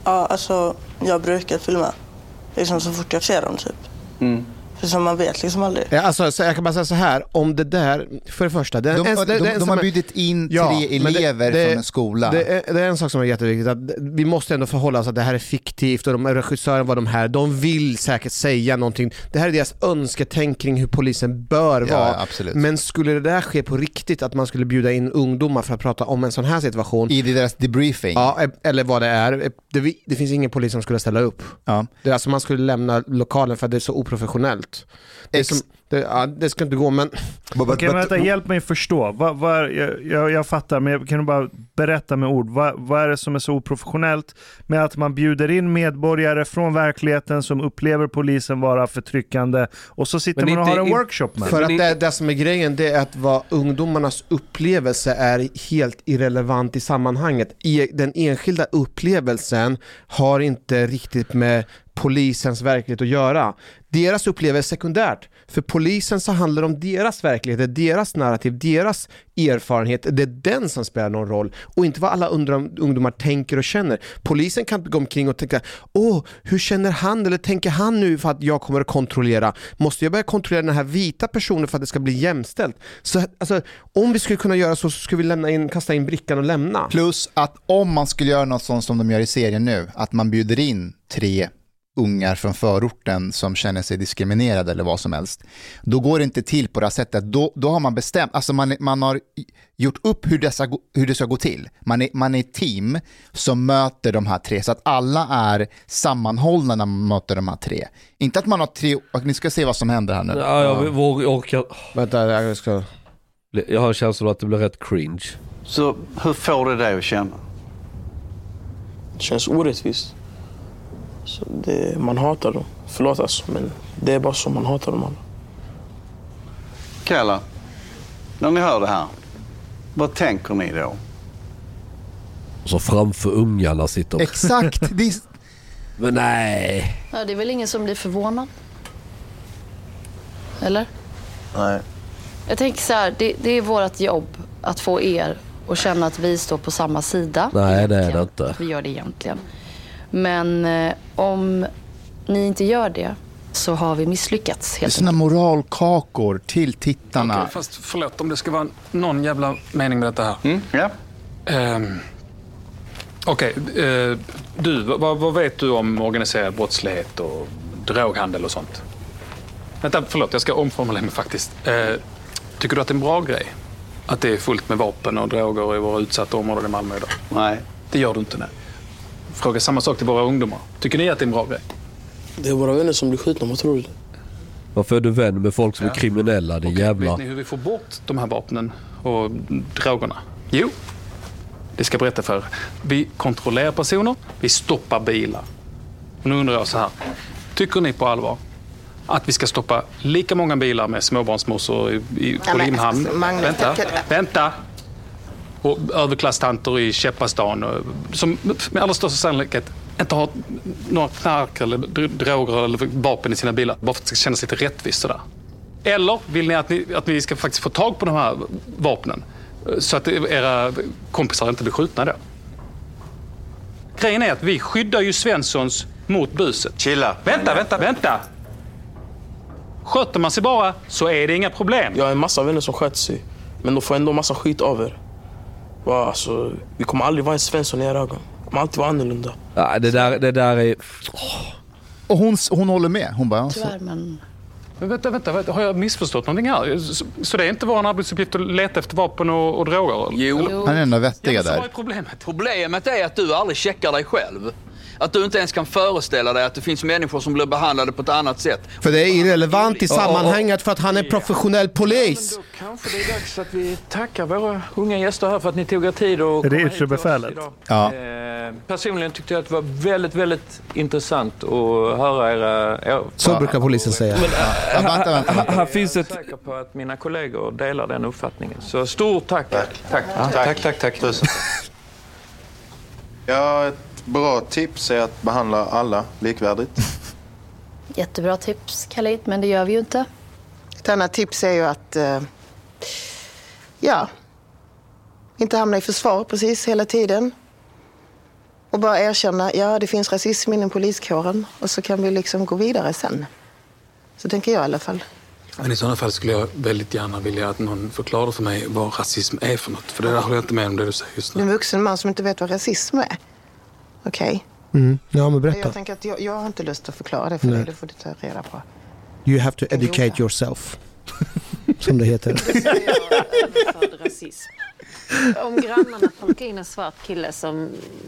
Ja, alltså jag brukar filma. Liksom så fort jag ser dem typ. Mm. För som man vet liksom aldrig. Ja, alltså, så jag kan bara säga så här, om det där, för det första... Det är de en, de, det, de, det de har bjudit in tre ja, elever det, det, från en skola. Det är, det är en sak som är jätteviktigt, att vi måste ändå förhålla oss att det här är fiktivt och de regissören var de här, de vill säkert säga någonting. Det här är deras önsketänk kring hur polisen bör ja, vara. Absolut. Men skulle det där ske på riktigt, att man skulle bjuda in ungdomar för att prata om en sån här situation... I deras debriefing? Ja, eller vad det är. Det, det finns ingen polis som skulle ställa upp. Ja. Det är alltså man skulle lämna lokalen för att det är så oprofessionellt. Det, är som, det, ja, det ska inte gå, men... Okej, okay, vänta, hjälp mig förstå. Vad, vad är, jag, jag, jag fattar, men kan du bara berätta med ord. Vad, vad är det som är så oprofessionellt med att man bjuder in medborgare från verkligheten som upplever polisen vara förtryckande och så sitter man och har en workshop med? För att det, det som är grejen, det är att vad ungdomarnas upplevelse är helt irrelevant i sammanhanget. I, den enskilda upplevelsen har inte riktigt med polisens verklighet att göra. Deras upplevelse är sekundärt. För polisen så handlar det om deras verklighet, deras narrativ, deras erfarenhet. Det är den som spelar någon roll. Och inte vad alla ungdomar tänker och känner. Polisen kan gå omkring och tänka, åh, hur känner han eller tänker han nu för att jag kommer att kontrollera? Måste jag börja kontrollera den här vita personen för att det ska bli jämställt? Så alltså, om vi skulle kunna göra så, så skulle vi lämna in, kasta in brickan och lämna. Plus att om man skulle göra något sånt som de gör i serien nu, att man bjuder in tre ungar från förorten som känner sig diskriminerade eller vad som helst, då går det inte till på det här sättet. Då, då har man bestämt, alltså man, man har gjort upp hur, dessa, hur det ska gå till. Man är, man är ett team som möter de här tre, så att alla är sammanhållna när man möter de här tre. Inte att man har tre, och ni ska se vad som händer här nu. Ja, jag vågar orka. Vänta, jag ska... Jag har en känsla att det blir rätt cringe. Så hur får det dig att känna? Det känns orättvist. Så det, man hatar dem. Förlåt alltså, men det är bara så man hatar dem alla. Kalla, när ni hör det här, vad tänker ni då? Så framför ungarna sitter... Exakt! Det är... Men nej. Ja, det är väl ingen som blir förvånad? Eller? Nej. Jag tänker så här, det, det är vårt jobb att få er att känna att vi står på samma sida. Nej, det är det inte. Vi gör det egentligen. Men eh, om ni inte gör det så har vi misslyckats. Det är såna moralkakor till tittarna. Okej, fast förlåt, om det ska vara någon jävla mening med detta här. Mm, ja. Um, Okej, okay, uh, du, vad, vad vet du om organiserad brottslighet och droghandel och sånt? Vänta, förlåt, jag ska omformulera mig faktiskt. Uh, tycker du att det är en bra grej? Att det är fullt med vapen och droger i våra utsatta områden i Malmö idag? Nej. Det gör du inte, nej. Fråga samma sak till våra ungdomar. Tycker ni att det är en bra grej? Det är våra vänner som blir skjutna, vad tror du? Varför är du vän med folk som ja. är kriminella? Det är okay, jävla... Vet ni hur vi får bort de här vapnen och drogerna? Jo, det ska jag berätta för er. Vi kontrollerar personer, vi stoppar bilar. Och nu undrar jag så här. Tycker ni på allvar att vi ska stoppa lika många bilar med småbarnsmorsor i, i ja, Limhamn? Vänta, vänta! Och överklasstanter i Käppastan som med allra största sannolikhet inte har några knark eller droger eller vapen i sina bilar bara för att det ska kännas lite rättvist sådär. Eller vill ni att, ni att vi ska faktiskt få tag på de här vapnen så att era kompisar inte blir skjutna då? Grejen är att vi skyddar ju Svenssons mot buset. Chilla. Vänta, vänta, vänta! Sköter man sig bara så är det inga problem. Jag har en massa vänner som sköter sig, men de får ändå massa skit av er. Wow, alltså, vi kommer aldrig vara en Svensson i era ögon. Vi kommer alltid vara annorlunda. Ja, det där, det där är... Oh. Och hon, hon håller med. Hon bara... Tyvärr, men... Men vänta, vänta, vänta, har jag missförstått någonting här? Så, så det är inte vår arbetsuppgift att leta efter vapen och, och droger? Jo. Han är den enda vettiga ja, där. Vad är problemet? Problemet är att du aldrig checkar dig själv. Att du inte ens kan föreställa dig att det finns människor som blir behandlade på ett annat sätt. För det är irrelevant i sammanhanget för att han är professionell polis. Ja, då kanske det är dags att vi tackar våra unga gäster här för att ni tog er tid och är det yttre befälet? Ja. Eh, personligen tyckte jag att det var väldigt, väldigt intressant att höra era... Ja, så brukar polisen säga. Men, ja, vänta, vänta, vänta. Här finns ett... Jag är säker på att mina kollegor delar den uppfattningen. Så stort tack. Tack, tack, ja, tack, tack, tack. tack. Ja, ett bra tips är att behandla alla likvärdigt. Jättebra tips, Khalid, men det gör vi ju inte. Ett annat tips är ju att eh, ja, inte hamna i försvar precis hela tiden. Och bara erkänna, ja det finns rasism inom poliskåren. Och så kan vi liksom gå vidare sen. Så tänker jag i alla fall. Men i sådana fall skulle jag väldigt gärna vilja att någon förklarar för mig vad rasism är för något. För det där håller jag inte med om det du säger just nu. Du är en vuxen man som inte vet vad rasism är. Okej. Okay. Mm. Ja, men berätta. Jag tänker att jag, jag har inte lust att förklara det för Nej. dig. Det får du ta reda på. You have to educate yourself. Som det heter. För rasism. Om grannarna tolkar in en svart kille som,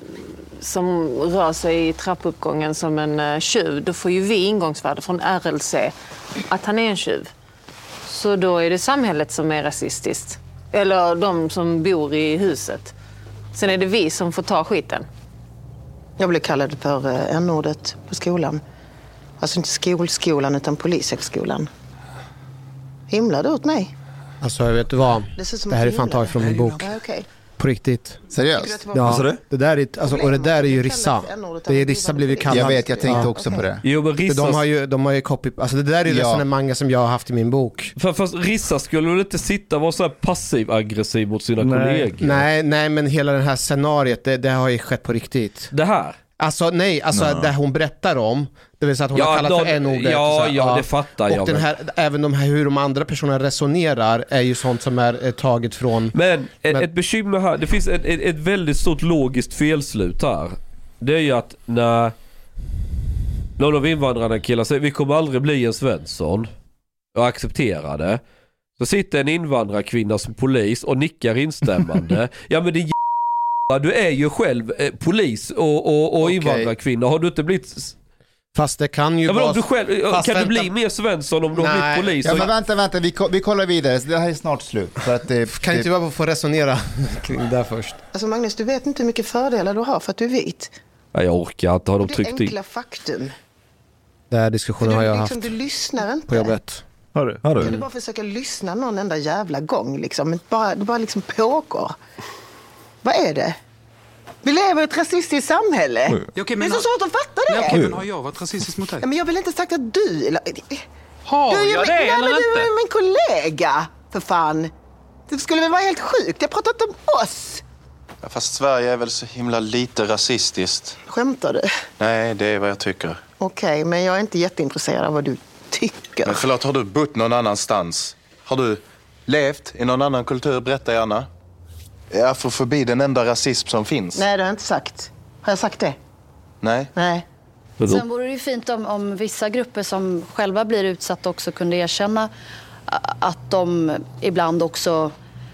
som rör sig i trappuppgången som en uh, tjuv, då får ju vi ingångsvärde från R L C att han är en tjuv. Så då är det samhället som är rasistiskt. Eller de som bor i huset. Sen är det vi som får ta skiten. Jag blev kallad för uh, n-ordet på skolan. Alltså inte skolskolan utan polishögskolan. Himlar du åt mig? Alltså jag vet vad. Det, det här är fan taget från min bok. Ja, okay. På riktigt. Seriöst? Ja, det? Det där är, alltså, och det där är ju Rissa. Det är Rissa blivit kallad. Jag vet, jag tänkte ja. också på det. Jo, men Rissas... de har ju, de har ju copy... Alltså det där är ju ja. resonemanget som jag har haft i min bok. För, fast Rissa skulle väl inte sitta och vara så här passiv-aggressiv mot sina nej. kollegor? Nej, nej, men hela det här scenariet, det, det har ju skett på riktigt. Det här? Alltså nej, alltså no. det hon berättar om, det vill säga att hon ja, har kallat då, för en-ordet. Ja, så, ja, ja, det fattar jag. Och den här, även de här, hur de andra personerna resonerar är ju sånt som är, är taget från... Men ett, men ett bekymmer här, det finns ett, ett, ett väldigt stort logiskt felslut här. Det är ju att när någon av invandrarna killar säger vi kommer aldrig bli en Svensson och acceptera det. Så sitter en invandrarkvinna som polis och nickar instämmande. Ja men det är du är ju själv eh, polis och, och, och okay. invandrarkvinna. Har du inte blivit... Fast det kan ju ja, vara... Du själv, kan vänta... du bli mer Svensson om du Nej. har blivit polis? Ja, men vänta, vänta. Vi, vi kollar vidare. Det här är snart slut. För att det, kan det... inte bara få resonera kring det där först? Alltså Magnus, du vet inte hur mycket fördelar du har för att du är vit. Ja, jag orkar inte. Har de tryckt in? Det är enkla faktum. Den här diskussionen du, har jag liksom, haft. Du lyssnar inte. På jobbet. Har du? Har du? Kan du bara försöka lyssna någon enda jävla gång? Liksom. Det bara, det bara liksom pågår. Vad är det? Vi lever i ett rasistiskt samhälle. Mm. Ja, okay, det är så har... svårt att fatta det. Ja, okay, men har jag varit rasistisk mot dig? Ja, men jag vill inte sagt att du... Eller... Har du är jag min... det Nej, eller men inte? Du är min kollega, för fan. Det skulle väl vara helt sjukt. Jag har pratat om oss. Ja, fast Sverige är väl så himla lite rasistiskt. Skämtar du? Nej, det är vad jag tycker. Okej, okay, men jag är inte jätteintresserad av vad du tycker. Men förlåt, har du bott någon annanstans? Har du levt i någon annan kultur? Berätta gärna. Jag får förbi den enda rasism som finns. Nej, det har jag inte sagt. Har jag sagt det? Nej. Nej. Sen vore det ju fint om, om vissa grupper som själva blir utsatta också kunde erkänna att de ibland också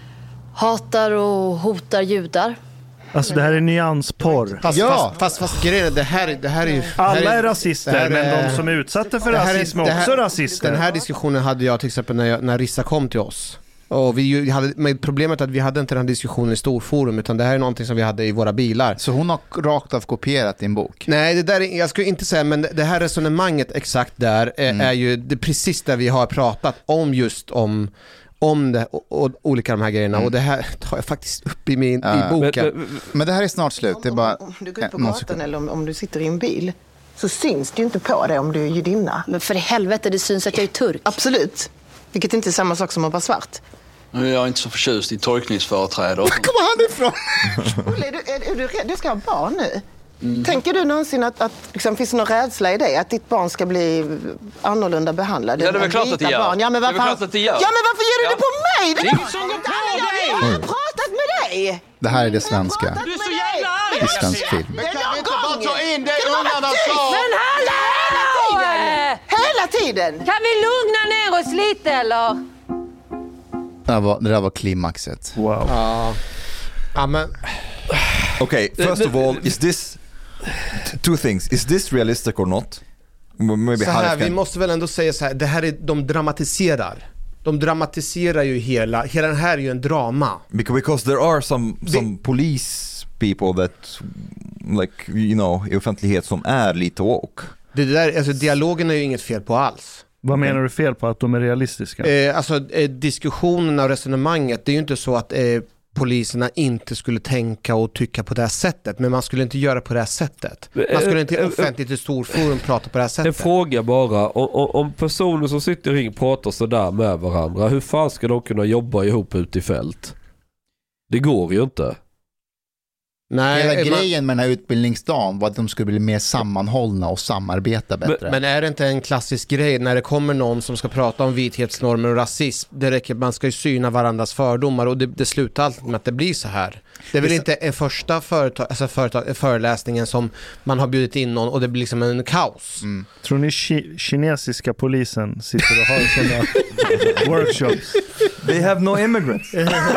hatar och hotar judar. Alltså det här är nyansporr. Fast, ja, fast, fast, fast grejen, det här, det här är ju... Alla är, är rasister, är, men de som är utsatta för rasism är också rasister. Den här diskussionen hade jag till exempel när, jag, när Rissa kom till oss. Och vi hade, med problemet att vi hade inte den diskussionen i storforum, utan det här är någonting som vi hade i våra bilar. Så hon har rakt av kopierat din bok? Nej, det där är, jag skulle inte säga, men det här resonemanget exakt där är, mm. är ju det precis där vi har pratat om just om om det och, och olika de här grejerna mm. och det här tar jag faktiskt upp i min ja. i boken. Men, men, men det här är snart slut. Det är bara om, om, om du går ut på gatan eller om, om du sitter i en bil, så syns det ju inte på det om du är judinna. Men för i helvete, det syns att jag är turk. Absolut. Vilket inte är samma sak som att vara svart. Nu är jag inte så förtjust i tolkningsföreträdare. Var kommer han ifrån? Olle, är du, är, är du rädd? Du ska ha barn nu. Mm. Tänker du någonsin att, att liksom, finns det någon rädsla i dig att ditt barn ska bli annorlunda behandlad? Ja, det är väl klart att det gör. Barn. Ja, men varför, det är klart att det gör. Ja, men varför ger du ja. det på mig? Det är ingen som går på dig! Jag har pratat med dig! Det här är det svenska. Du är så jävla arg! I svensk film. Men kan vi inte bara ta in det ungarna sa? Men hallå! Hela tiden! Kan vi lugna ner oss lite, eller? Det där var, det där var klimaxet. Wow. Ja. Ja, men... Okay, first of all, is this... Two things. Is this realistic or not? Maybe så här, can... vi måste väl ändå säga så här, det här är, de dramatiserar. De dramatiserar ju hela, hela den här är ju en drama. Because, because there are some, some police people that, like, you know, i offentlighet som är lite woke. Det där, alltså dialogen är ju inget fel på alls. Vad menar du fel på? Att de är realistiska? Eh, alltså eh, diskussionerna och resonemanget, det är ju inte så att eh, poliserna inte skulle tänka och tycka på det här sättet, men man skulle inte göra på det här sättet. Man skulle inte offentligt i storforum prata på det här sättet. En fråga bara, om, om personer som sitter och pratar så där med varandra, hur fan ska de kunna jobba ihop ute i fält? Det går ju inte. Nej, Hela man... grejen med den här utbildningsdagen var att de skulle bli mer sammanhållna och samarbeta bättre. Men, men är det inte en klassisk grej när det kommer någon som ska prata om vithetsnormer och rasism? Det räcker, man ska ju syna varandras fördomar och det, det slutar alltid med att det blir så här. Det är väl det inte en första företag, alltså företag, föreläsningen som man har bjudit in någon och det blir liksom en kaos. Mm. Tror ni ki- kinesiska polisen sitter och har sådana workshops? They have no immigrants.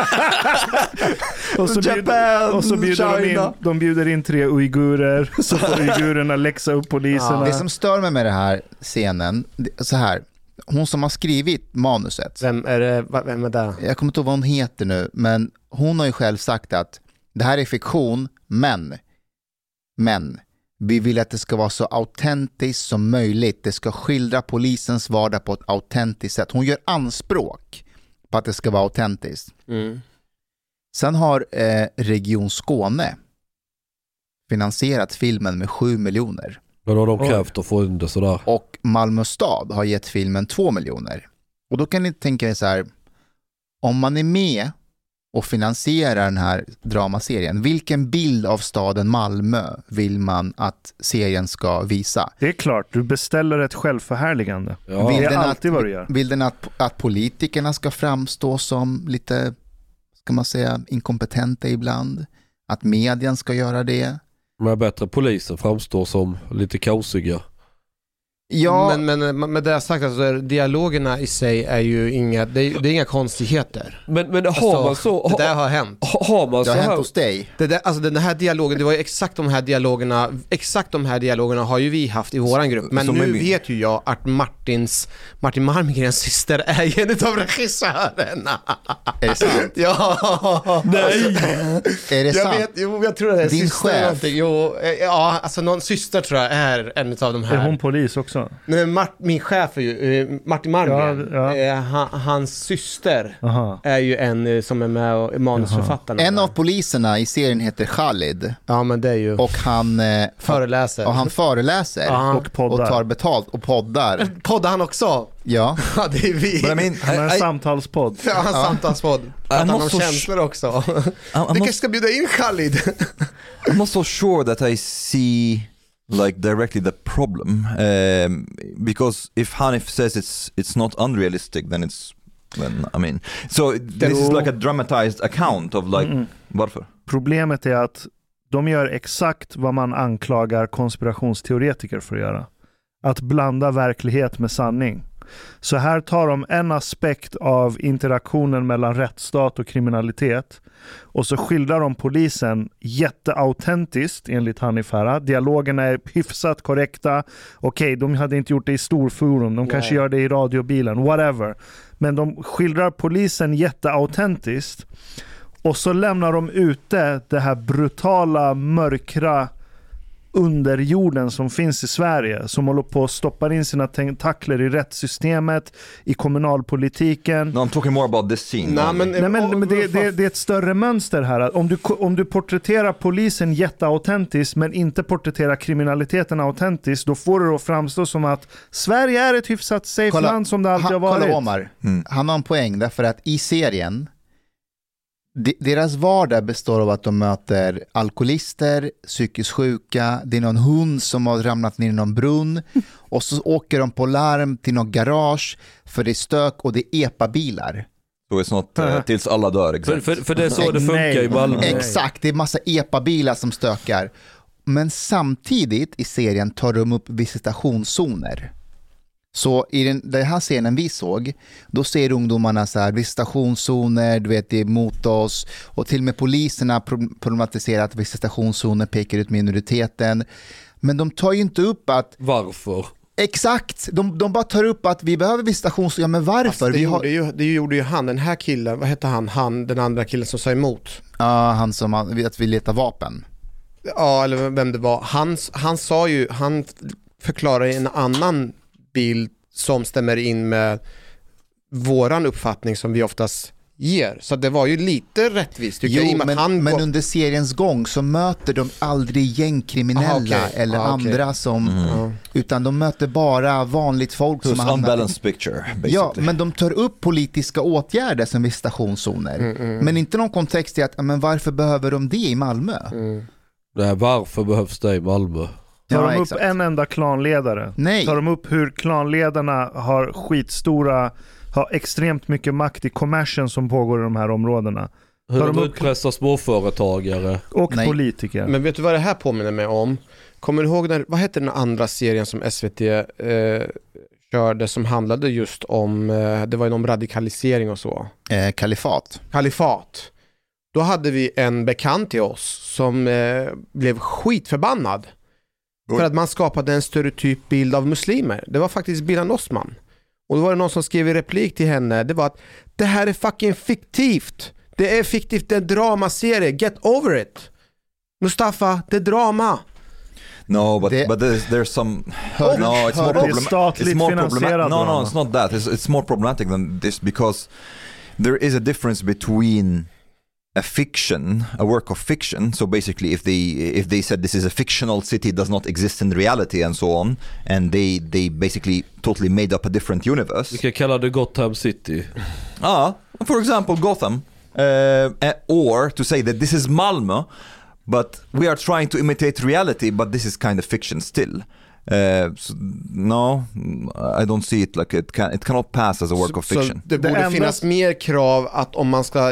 och så bjuder, och så bjuder de in, de bjuder in tre uigurer, så får uigurerna läxa upp poliserna. Det som stör mig med den här scenen, så här, hon som har skrivit manuset. Vem är det? Vem är det? Jag kommer inte ihåg vad hon heter nu, men hon har ju själv sagt att det här är fiktion, men men vi vill att det ska vara så autentiskt som möjligt. Det ska skildra polisens vardag på ett autentiskt sätt. Hon gör anspråk på att det ska vara autentiskt. Mm. Sen har eh, Region Skåne finansierat filmen med sju miljoner. Ja, då har de krävt att få in det sådär. Och Malmö stad har gett filmen två miljoner. Och då kan ni tänka er så här, om man är med och finansierar den här dramaserien, vilken bild av staden Malmö vill man att serien ska visa? Det är klart, du beställer ett självförhärligande. Ja. Vill Vill det är den alltid att, vad du gör. Vill den att, att politikerna ska framstå som lite, ska man säga, inkompetenta ibland? Att medien ska göra det? Men bättre poliser framstår som lite kaosiga. Ja. Men, men med det sagt, alltså, dialogerna i sig är ju inga, det är, det är inga konstigheter. Men, men har alltså, man så... Det där har hänt. Har man det så har här, hänt hos dig. Det där, alltså den här dialogen, det var ju exakt de här dialogerna, exakt de här dialogerna har ju vi haft i våran grupp. Men Som nu är min. vet ju jag att Martins, Martin Marmgrens syster är ju en av regissörerna. Är det sant? Ja. Nej. Är det jag sant? vet, jo, jag tror det är Din syster chef? någonting. Jo, eh, ja, alltså någon syster tror jag är en av de här. Är hon polis också? Nej, Mart, min chef är ju eh, Martin Marmgren. Ja, ja. Eh, han, hans syster Aha. är ju en eh, som är med och är manusförfattaren. En av poliserna i serien heter Khalid. Ja, men det är ju Och han eh, föreläser. och han föreläser Ja. Och poddar. och tar betalt och poddar. Poddar han också? Ja. Ja, det är vi. But I mean, Han är en I, I, samtalspodd. Ja, han samtalspodd. Pratar han om so känslor också. I'm, Vi I'm, kanske not, ska bjuda in Khalid. I'm not so sure that I see like directly the problem, um, because if Hanif says it's it's not unrealistic, then it's then I mean, so this is like a dramatized account of like Mm. varför? Problemet är att de gör exakt vad man anklagar konspirationsteoretiker för att göra. Att blanda verklighet med sanning. Så här tar de en aspekt av interaktionen mellan rättsstat och kriminalitet och så skildrar de polisen jätteautentiskt enligt Hanif Farah. Dialogerna är hyfsat korrekta. Okej, okay, de hade inte gjort det i storforum. De kanske Nej. gör det i radiobilen. Whatever. Men de skildrar polisen jätteautentiskt. Och så lämnar de ute det här brutala, mörkra underjorden som finns i Sverige, som håller på att stoppa in sina tentakler i rättssystemet, i kommunalpolitiken. No, I'm talking more about this scene. Nej, men, Nej, men, men det, det, det är ett större mönster här. Om du, om du porträtterar polisen jätteautentiskt men inte porträtterar kriminaliteten autentiskt, då får det att framstå som att Sverige är ett hyfsat safe Kolla, land som det alltid han, har varit. Kolla Omar, Mm. han har en poäng därför att i serien de, deras vardag består av att de möter alkoholister, psykiskt sjuka, det är någon hund som har ramlat ner i någon brunn och så åker de på larm till någon garage för det är stök och det är epa-bilar. So it's not uh, tills alla dör, För, exakt. för, för det är så det funkar i Malmö. Exakt, det är massa epa-bilar som stökar. Men samtidigt i serien tar de upp visitationszoner. Så i den, den här scenen vi såg, då ser ungdomarna så här visitationszoner, du vet, det är mot oss, och till och med poliserna problematiserar att visitationszoner pekar ut minoriteten. Men de tar ju inte upp att... Varför? Exakt, de, de bara tar upp att vi behöver visitationszoner. Ja, men varför? Alltså, det, vi gjorde har... ju, det gjorde ju han, den här killen, vad hette han? Han, den andra killen som sa emot. Ja, han som att vi letar vapen. Ja, eller vem det var. Han, han sa ju, han förklarar en annan bild som stämmer in med våran uppfattning som vi oftast ger. Så det var ju lite rättvist tycker jo, jag. I men, han men var... under seriens gång så möter de aldrig gängkriminella Aha, okay. eller Aha, okay. andra som mm. utan de möter bara vanligt folk Who's som har unbalanced picture basically. Ja, men de tar upp politiska åtgärder som visitationszoner. Mm, mm. Men inte någon kontext i att men varför behöver de det i Malmö? Mm. Nej, varför behövs det i Malmö? Tar ja, de upp exakt. en enda klanledare? Nej. Tar de upp hur klanledarna har skitstora, har extremt mycket makt i kommersen som pågår i de här områdena? Hur Tar de, de de utpressar småföretagare? Och Nej. politiker. Men vet du vad det här påminner mig om? Kommer du ihåg, när, vad hette den andra serien som S V T eh, körde som handlade just om, eh, det var ju om radikalisering och så? Eh, kalifat. Kalifat. Då hade vi en bekant till oss som eh, blev skitförbannad för att man skapade en stereotyp bild av muslimer. Det var faktiskt Bilan Osman. Och då var det någon som skrev i replik till henne, det var att det här är fucking fiktivt. Det är fiktivt, det är en dramaserie. Get over it. Mustafa, det är drama. No, but det... but there's, there's some Hör, no, it's more problem- problematic. It's more problematic. No, no, drama. it's not that. It's it's more problematic than this because there is a difference between a fiction, a work of fiction. So basically, if they if they said this is a fictional city, does not exist in reality, and so on, and they they basically totally made up a different universe. Vi kan kalla det Gotham City. Ah, for example, Gotham, uh, or to say that this is Malmö, but we are trying to imitate reality, but this is kind of fiction still. Uh, so, no, I don't see it like it can. It cannot pass as a work så, of fiction. Så det borde det finnas enda... mer krav att om man ska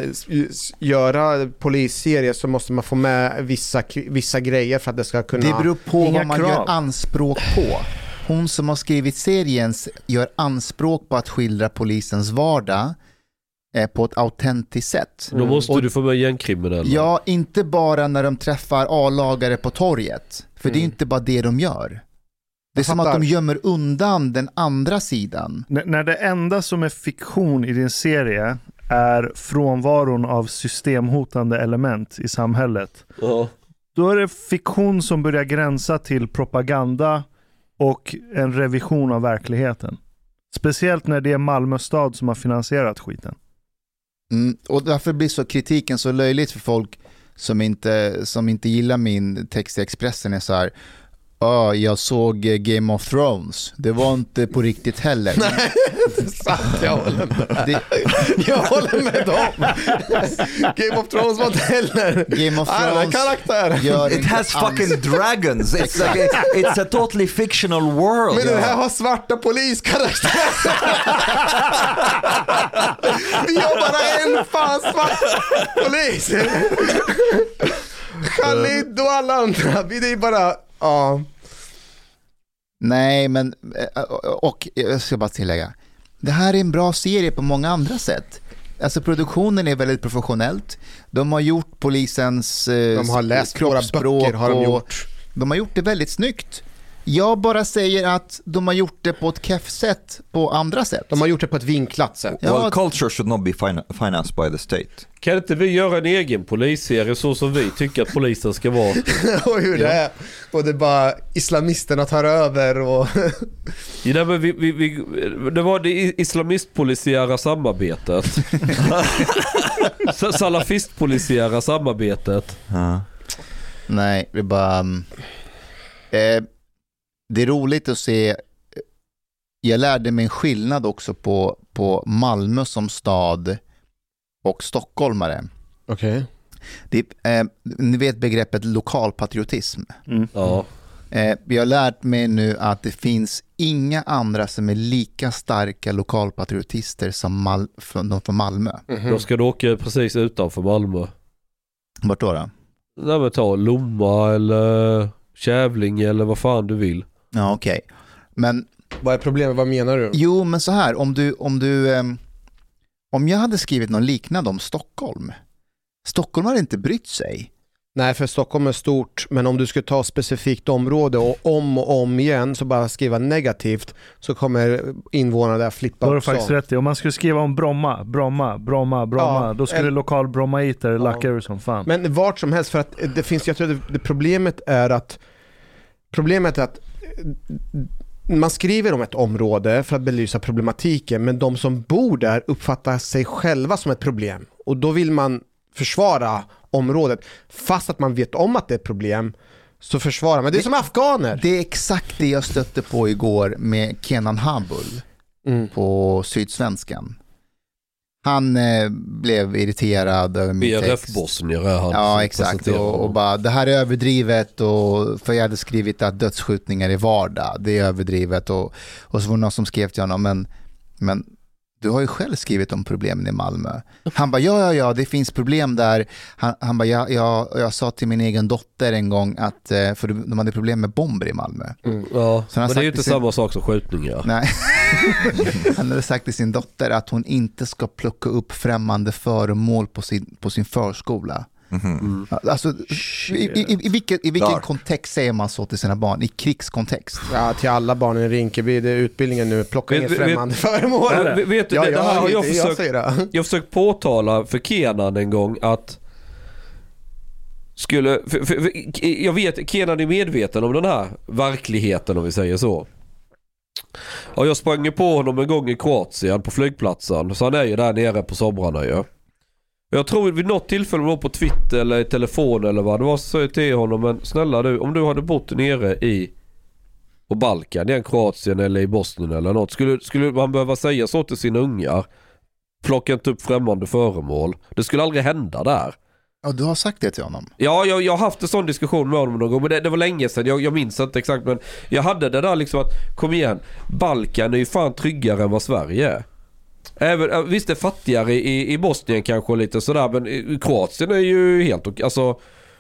göra polisserier så måste man få med vissa, vissa grejer för att det ska kunna... Det beror på Inga vad man krav. gör anspråk på. Hon som har skrivit serien gör anspråk på att skildra polisens vardag eh, på ett autentiskt sätt. Då måste Och, du få med gängkriminella. Ja, inte bara när de träffar A-lagare på torget. För mm. det är inte bara det de gör. Det är som att de gömmer undan den andra sidan. N- när det enda som är fiktion i din serie är frånvaron av systemhotande element i samhället. Uh-huh. Då är det fiktion som börjar gränsa till propaganda och en revision av verkligheten. Speciellt när det är Malmö stad som har finansierat skiten. Mm, och därför blir så kritiken så löjligt för folk som inte, som inte gillar min text i Expressen är så här: ja, jag såg Game of Thrones. Det var inte på riktigt heller. Nej, det är sant. Jag håller med. Det... Jag håller med dem. Game of Thrones var inte heller. Game of Thrones karaktär. It has fucking dragons. It's like a, it's a totally fictional world. Men det här har svarta poliskaraktärer. Vi har bara en fan svart polis. Khalid och alla andra. Vi är bara... Ja. Nej, men och jag ska bara tillägga, det här är en bra serie på många andra sätt. Alltså produktionen är väldigt professionellt. De har gjort polisens eh, de har läst våra böcker har de gjort. De har gjort det väldigt snyggt. Jag bara säger att de har gjort det på ett keff sätt på andra sätt. De har gjort det på ett vinklat sätt. Ja, well, culture should not be fin- financed by the state. Kan inte vi göra en egen polisserie så som vi tycker att polisen ska vara? Och hur det är. Och det är bara islamisterna tar över och... Ja, men vi, vi, vi, det var det islamistpolisiära samarbetet. Salafistpolisiära samarbetet. Ja. Nej, det är bara... Eh, det är roligt att se. Jag lärde mig en skillnad också på, på Malmö som stad och stockholmare. Okej. Okay. Eh, ni vet begreppet lokalpatriotism. Mm. Ja. Eh, jag har lärt mig nu att det finns inga andra som är lika starka lokalpatriotister som Mal- från, de från Malmö. Mm-hmm. Då ska du åka precis utanför Malmö. Vart då då? Nej, men ta Lomma eller Kävlinge eller vad fan du vill. Ja, okej. Okay. Men vad är problemet? Vad menar du? Jo, men så här, om du om du um, om jag hade skrivit någon liknande om Stockholm. Stockholm har inte brytt sig. Nej, för Stockholm är stort, men om du ska ta specifikt område och om och om igen så bara skriva negativt så kommer invånarna där flippa. Då är det faktiskt rätt i. Om man skulle skriva om Bromma, Bromma, Bromma, Bromma, ja, då skulle eller, lokal Brommaiter ja. lacka ur som fan. Men vart som helst, för att det finns, jag tror att det, det problemet är att problemet är att man skriver om ett område för att belysa problematiken, men de som bor där uppfattar sig själva som ett problem. Och då vill man försvara området. Fast att man vet om att det är ett problem, så försvarar man. Det är det, som afghaner. Det är exakt det jag stötte på igår med Kenan Habul mm. på Sydsvenskan. Han eh, blev irriterad över min text. B R F-bosnier han. Ja, exakt. Och, och bara, det här är överdrivet. Och, för jag hade skrivit att dödsskjutningar är vardag. Det är överdrivet. Och, och så var det någon som skrev till honom, men, men du har ju själv skrivit om problemen i Malmö. Han bara, ja, ja, ja, det finns problem där. Han, han bara, jag, jag, jag sa till min egen dotter en gång att, för de hade problem med bomber i Malmö. Mm, ja, men det är ju inte sin... samma sak som skjutningar. Nej. Han hade sagt till sin dotter att hon inte ska plocka upp främmande föremål på sin, på sin förskola. Mm. Alltså, i, i, i vilken, i vilken kontext säger man så till sina barn? I krigskontext? Ja, till alla barn i Rinkeby, det är utbildningen nu. Plocka inget främmande föremål. Vet, vet du, ja, det, det här har jag, jag försökt jag, jag försökt påtala för Kenan en gång att skulle för, för, för, jag vet, Kenan är medveten om den här verkligheten, om vi säger så. Och jag sprang på honom en gång i Kroatien på flygplatsen, så han är ju där nere på somrarna ju. Jag tror vid något tillfälle var på Twitter eller i telefon eller vad det var, så sa jag till honom, men snälla du, om du hade bott nere i på Balkan, i Kroatien eller i Bosnien eller något, skulle, skulle man behöva säga så till sina ungar, plocka inte upp främmande föremål. Det skulle aldrig hända där. Ja, du har sagt det till honom. Ja, jag, jag har haft en sån diskussion med honom någon gång, men det, det var länge sedan, jag, jag minns inte exakt, men jag hade det där liksom att, kom igen, Balkan är ju fan tryggare än vad Sverige är. Även, visst är fattigare i, i Bosnien kanske lite sådär, men i Kroatien är ju helt okej. Alltså,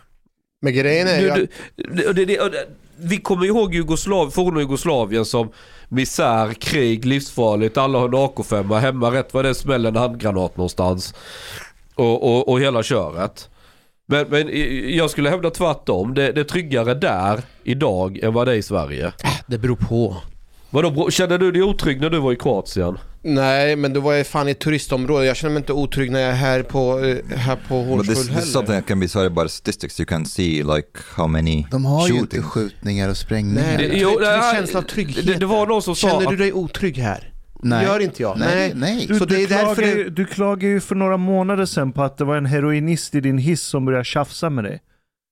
men grejen är du, du, det, det, det, vi kommer ihåg Jugoslav, forna Jugoslavien som misär, krig, livsfarligt, alla har en A K fem hemma, rätt vad det smäller en handgranat någonstans och, och, och hela köret. Men, men jag skulle hävda tvärtom, det, det är tryggare där idag än vad det är i Sverige. Det beror på. Vadå, kände du dig otrygg när du var i Kroatien? Nej, men då var jag fan i ett turistområde. Jag känner mig inte otrygg när jag är här på, här på Hornstull heller. This is something that can be sorted by statistics. You can see like how many De har shootings. Ju inte skjutningar och sprängningar. Nej, det, jo, det är känsla av trygghet. Det, det var någon som sa Känner du att... dig otrygg här? Nej. Gör inte jag. Nej, nej. Du, så det du, är därför klagar, det... du klagar ju för några månader sedan på att det var en heroinist i din hiss som började tjafsa med dig.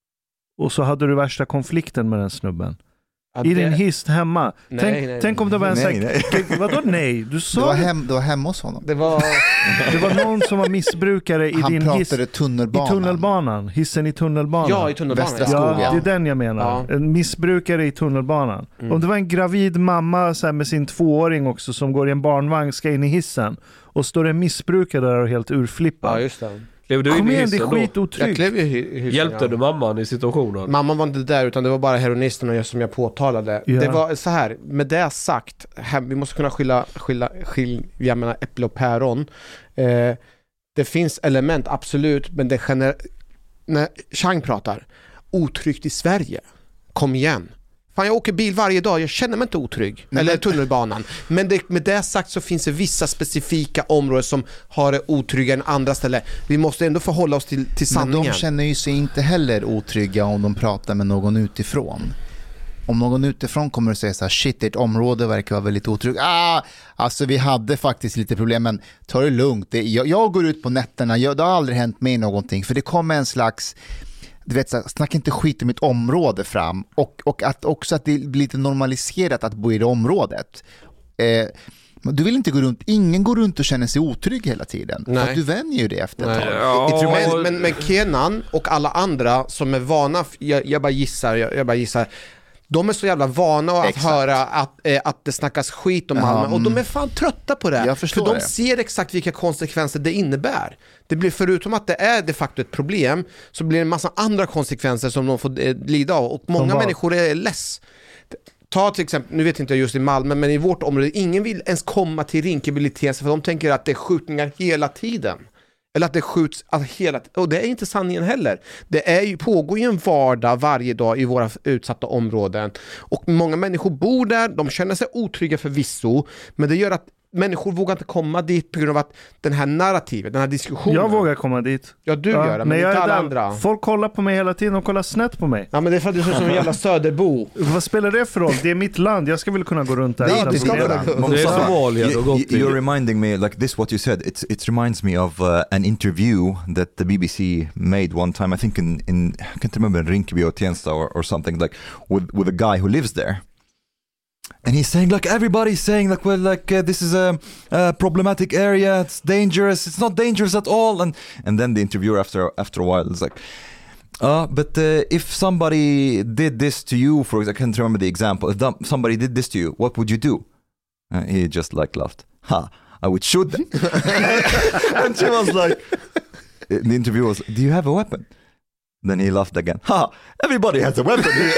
Och så hade du värsta konflikten med den snubben. Ja, I det... din hiss hemma. Nej, tänk, nej, tänk om det var en nej, säk... nej. Vadå nej? Du sa det var, hem, det var hemma hos honom. Det var, det var någon som var missbrukare i Han din hiss. pratade tunnelbanan. I tunnelbanan. Hissen i tunnelbanan. Ja, i tunnelbanan. Västra skogen. Ja, det är den jag menar. Ja. En missbrukare i tunnelbanan. Mm. Om det var en gravid mamma så här, med sin tvååring också som går i en barnvagn, ska in i hissen och står en missbrukare där och helt urflippad. Ja, just det. Du Kom igen, det är skitotryggt. Hjälpte du mamman i situationen? Mamman var inte där, utan det var bara heroinisterna som jag påtalade. Ja. Det var så här, med det sagt, här, vi måste kunna skilja, skilja, skilja mellan äpple och päron. Eh, det finns element, absolut, men det gener- när Chang pratar, otryggt i Sverige, kom igen. Fan, jag åker bil varje dag, jag känner mig inte otrygg. Nej, eller tunnelbanan. Men det, med det sagt så finns det vissa specifika områden som har det otrygga än andra ställen. Vi måste ändå förhålla oss till, till sanningen. Men de känner ju sig inte heller otrygga om de pratar med någon utifrån. Om någon utifrån kommer att säga så här, shit, ett område verkar vara väldigt otryggt. Ah, alltså vi hade faktiskt lite problem, men ta det lugnt. Det, jag, jag går ut på nätterna, jag, det har aldrig hänt mig någonting. För det kommer en slags... Du vet, så, snacka inte skit i mitt område fram. Och, och att också att det blir lite normaliserat att bo i det området. Eh, du vill inte gå runt, ingen går runt och känner sig otrygg hela tiden. Nej. För att du vänjer ju det efter ett tag. Ja, men, men, men Kenan och alla andra som är vana, jag, jag bara gissar, jag, jag bara gissar. De är så jävla vana att exakt. höra att, eh, att det snackas skit om Malmö. Mm. Och de är fan trötta på det. För de det. ser exakt vilka konsekvenser det innebär. Det blir, förutom att det är de facto ett problem, så blir det en massa andra konsekvenser som de får eh, lida av. Och många människor är less. Ta till exempel, nu vet inte jag just i Malmö, men i vårt område, ingen vill ens komma till Rinkeby för de tänker att det är skjutningar hela tiden. Eller att det skjuts att hela och det är inte sanningen heller. Det är ju, pågår ju en vardag varje dag i våra utsatta områden. Och många människor bor där, de känner sig otrygga förvisso, men det gör att människor vågar inte komma dit på grund av att den här narrativet, den här diskussionen. Jag vågar komma dit. Ja, du ja, gör det, men, men inte alla andra. Folk kollar på mig hela tiden, de kollar snett på mig. Ja, men det är för att du är som en jävla söderbo. Vad spelar det för roll? Det är mitt land, jag ska väl kunna gå runt där. Det är inte utan det. Det är Somalia. You, you're reminding me, like this what you said, it's, it reminds me of uh, an interview that the B B C made one time, I think in, in I can't remember, Rinkeby or Tensta or, or something, like with, with a guy who lives there. And he's saying, like, everybody's saying, like, well, like, uh, this is a, a problematic area, it's dangerous, it's not dangerous at all. And and then the interviewer, after after a while, is like, uh, but uh, if somebody did this to you, for example, I can't remember the example, if th- somebody did this to you, what would you do? Uh, he just, like, laughed. Ha, I would shoot them. And she was like, the interviewer was, do you have a weapon? Then he laughed again. Ha, everybody has a weapon here.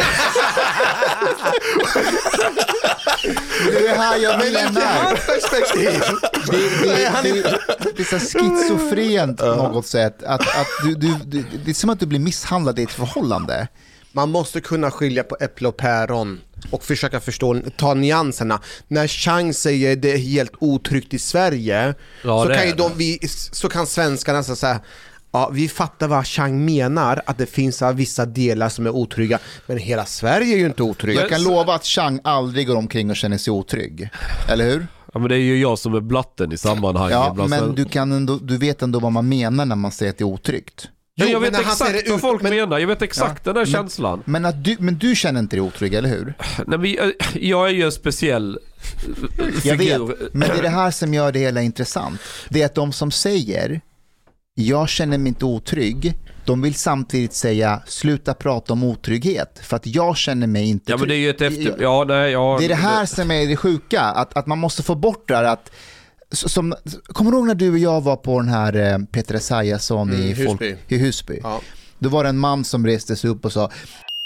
Det är här jag menar. Perspektiv. Det, det, det, det är så schizofrent på något sätt. Att, att du, du, du, det är som att du blir misshandlad i ett förhållande. Man måste kunna skilja på äpple och päron och försöka förstå, ta nyanserna. När Chang säger det är helt otryggt i Sverige, ja, så, kan ju de, vi, så kan svenskarna så säga, ja, vi fattar vad Chang menar, att det finns vissa delar som är otrygga, men hela Sverige är ju inte otrygg. Jag kan lova att Chang aldrig går omkring och känner sig otrygg. Eller hur? Ja, men det är ju jag som är blatten i sammanhanget. Ja, men du, kan ändå, du vet ändå vad man menar när man säger att det är otryggt. Jo, jag vet exakt vad folk men, menar. Jag vet exakt ja, den där men, känslan. Men, att du, men du känner inte dig otrygg, eller hur? Nej, men jag, jag är ju en speciell jag figur. Vet, men det är det här som gör det hela intressant. Det är att de som säger jag känner mig inte otrygg, de vill samtidigt säga sluta prata om otrygghet, för att jag känner mig inte ja, trygg. Men det är ju ett efter... ja, nej, ja, det är det här som är det sjuka, att, att man måste få bort det här att som, kommer du ihåg när du och jag var på den här eh, Peter Esaiasson mm, i, folk, i Husby? Ja. Då var det en man som reste sig upp och sa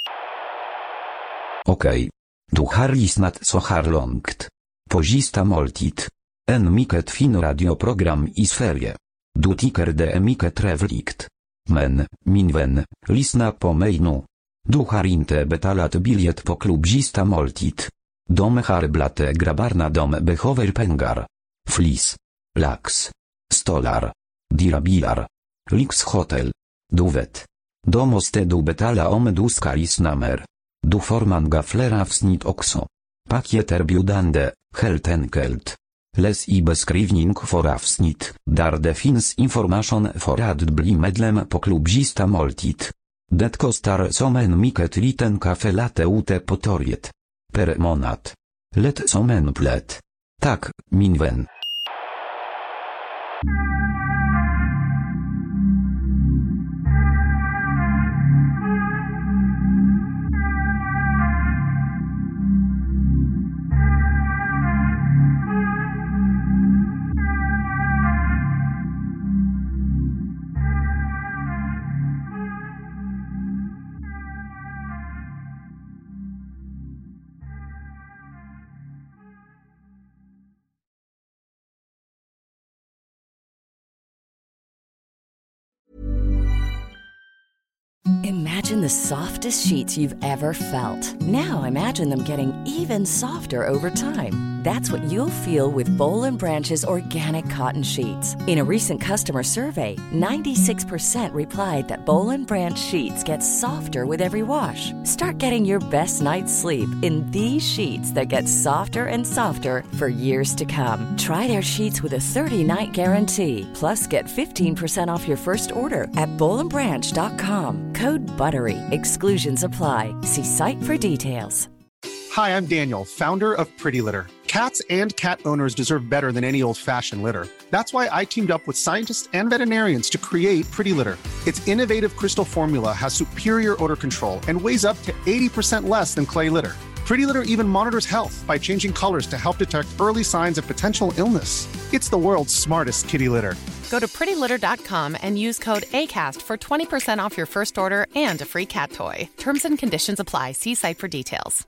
Okej, du har lyssnat så här långt. På sista måltid. En mycket fin radioprogram i Sverige. Du tycker det är mycket trevligt. Men, min vän, lyssna på mig nu. Du har inte betalat biljett på klubb sista måltid. De har blatte grabbarna, de behöver pengar. Flis. Lax. Stolar. Dirabilar. Lyxhotel. Du vet. Då måste du betala om du ska lyssna mer. Du får många fler avsnitt också. Paket erbjudande, helt enkelt. Läs i beskrivning för avsnitt, där det finns information för att bli medlem på klubb sista måltid. Det kostar som en mycket liten kaffelatte ute på torget. Per månad. Lätt som en plätt. Tack, min vän. Imagine the softest sheets you've ever felt. Now imagine them getting even softer over time. That's what you'll feel with Boll and Branch's organic cotton sheets. In a recent customer survey, ninety-six percent replied that Boll and Branch sheets get softer with every wash. Start getting your best night's sleep in these sheets that get softer and softer for years to come. Try their sheets with a thirty-night guarantee. Plus, get fifteen percent off your first order at boll and branch dot com. Code BUTTERY. Exclusions apply. See site for details. Hi, I'm Daniel, founder of Pretty Litter. Cats and cat owners deserve better than any old-fashioned litter. That's why I teamed up with scientists and veterinarians to create Pretty Litter. Its innovative crystal formula has superior odor control and weighs up to eighty percent less than clay litter. Pretty Litter even monitors health by changing colors to help detect early signs of potential illness. It's the world's smartest kitty litter. Go to pretty litter dot com and use code ACAST for twenty percent off your first order and a free cat toy. Terms and conditions apply. See site for details.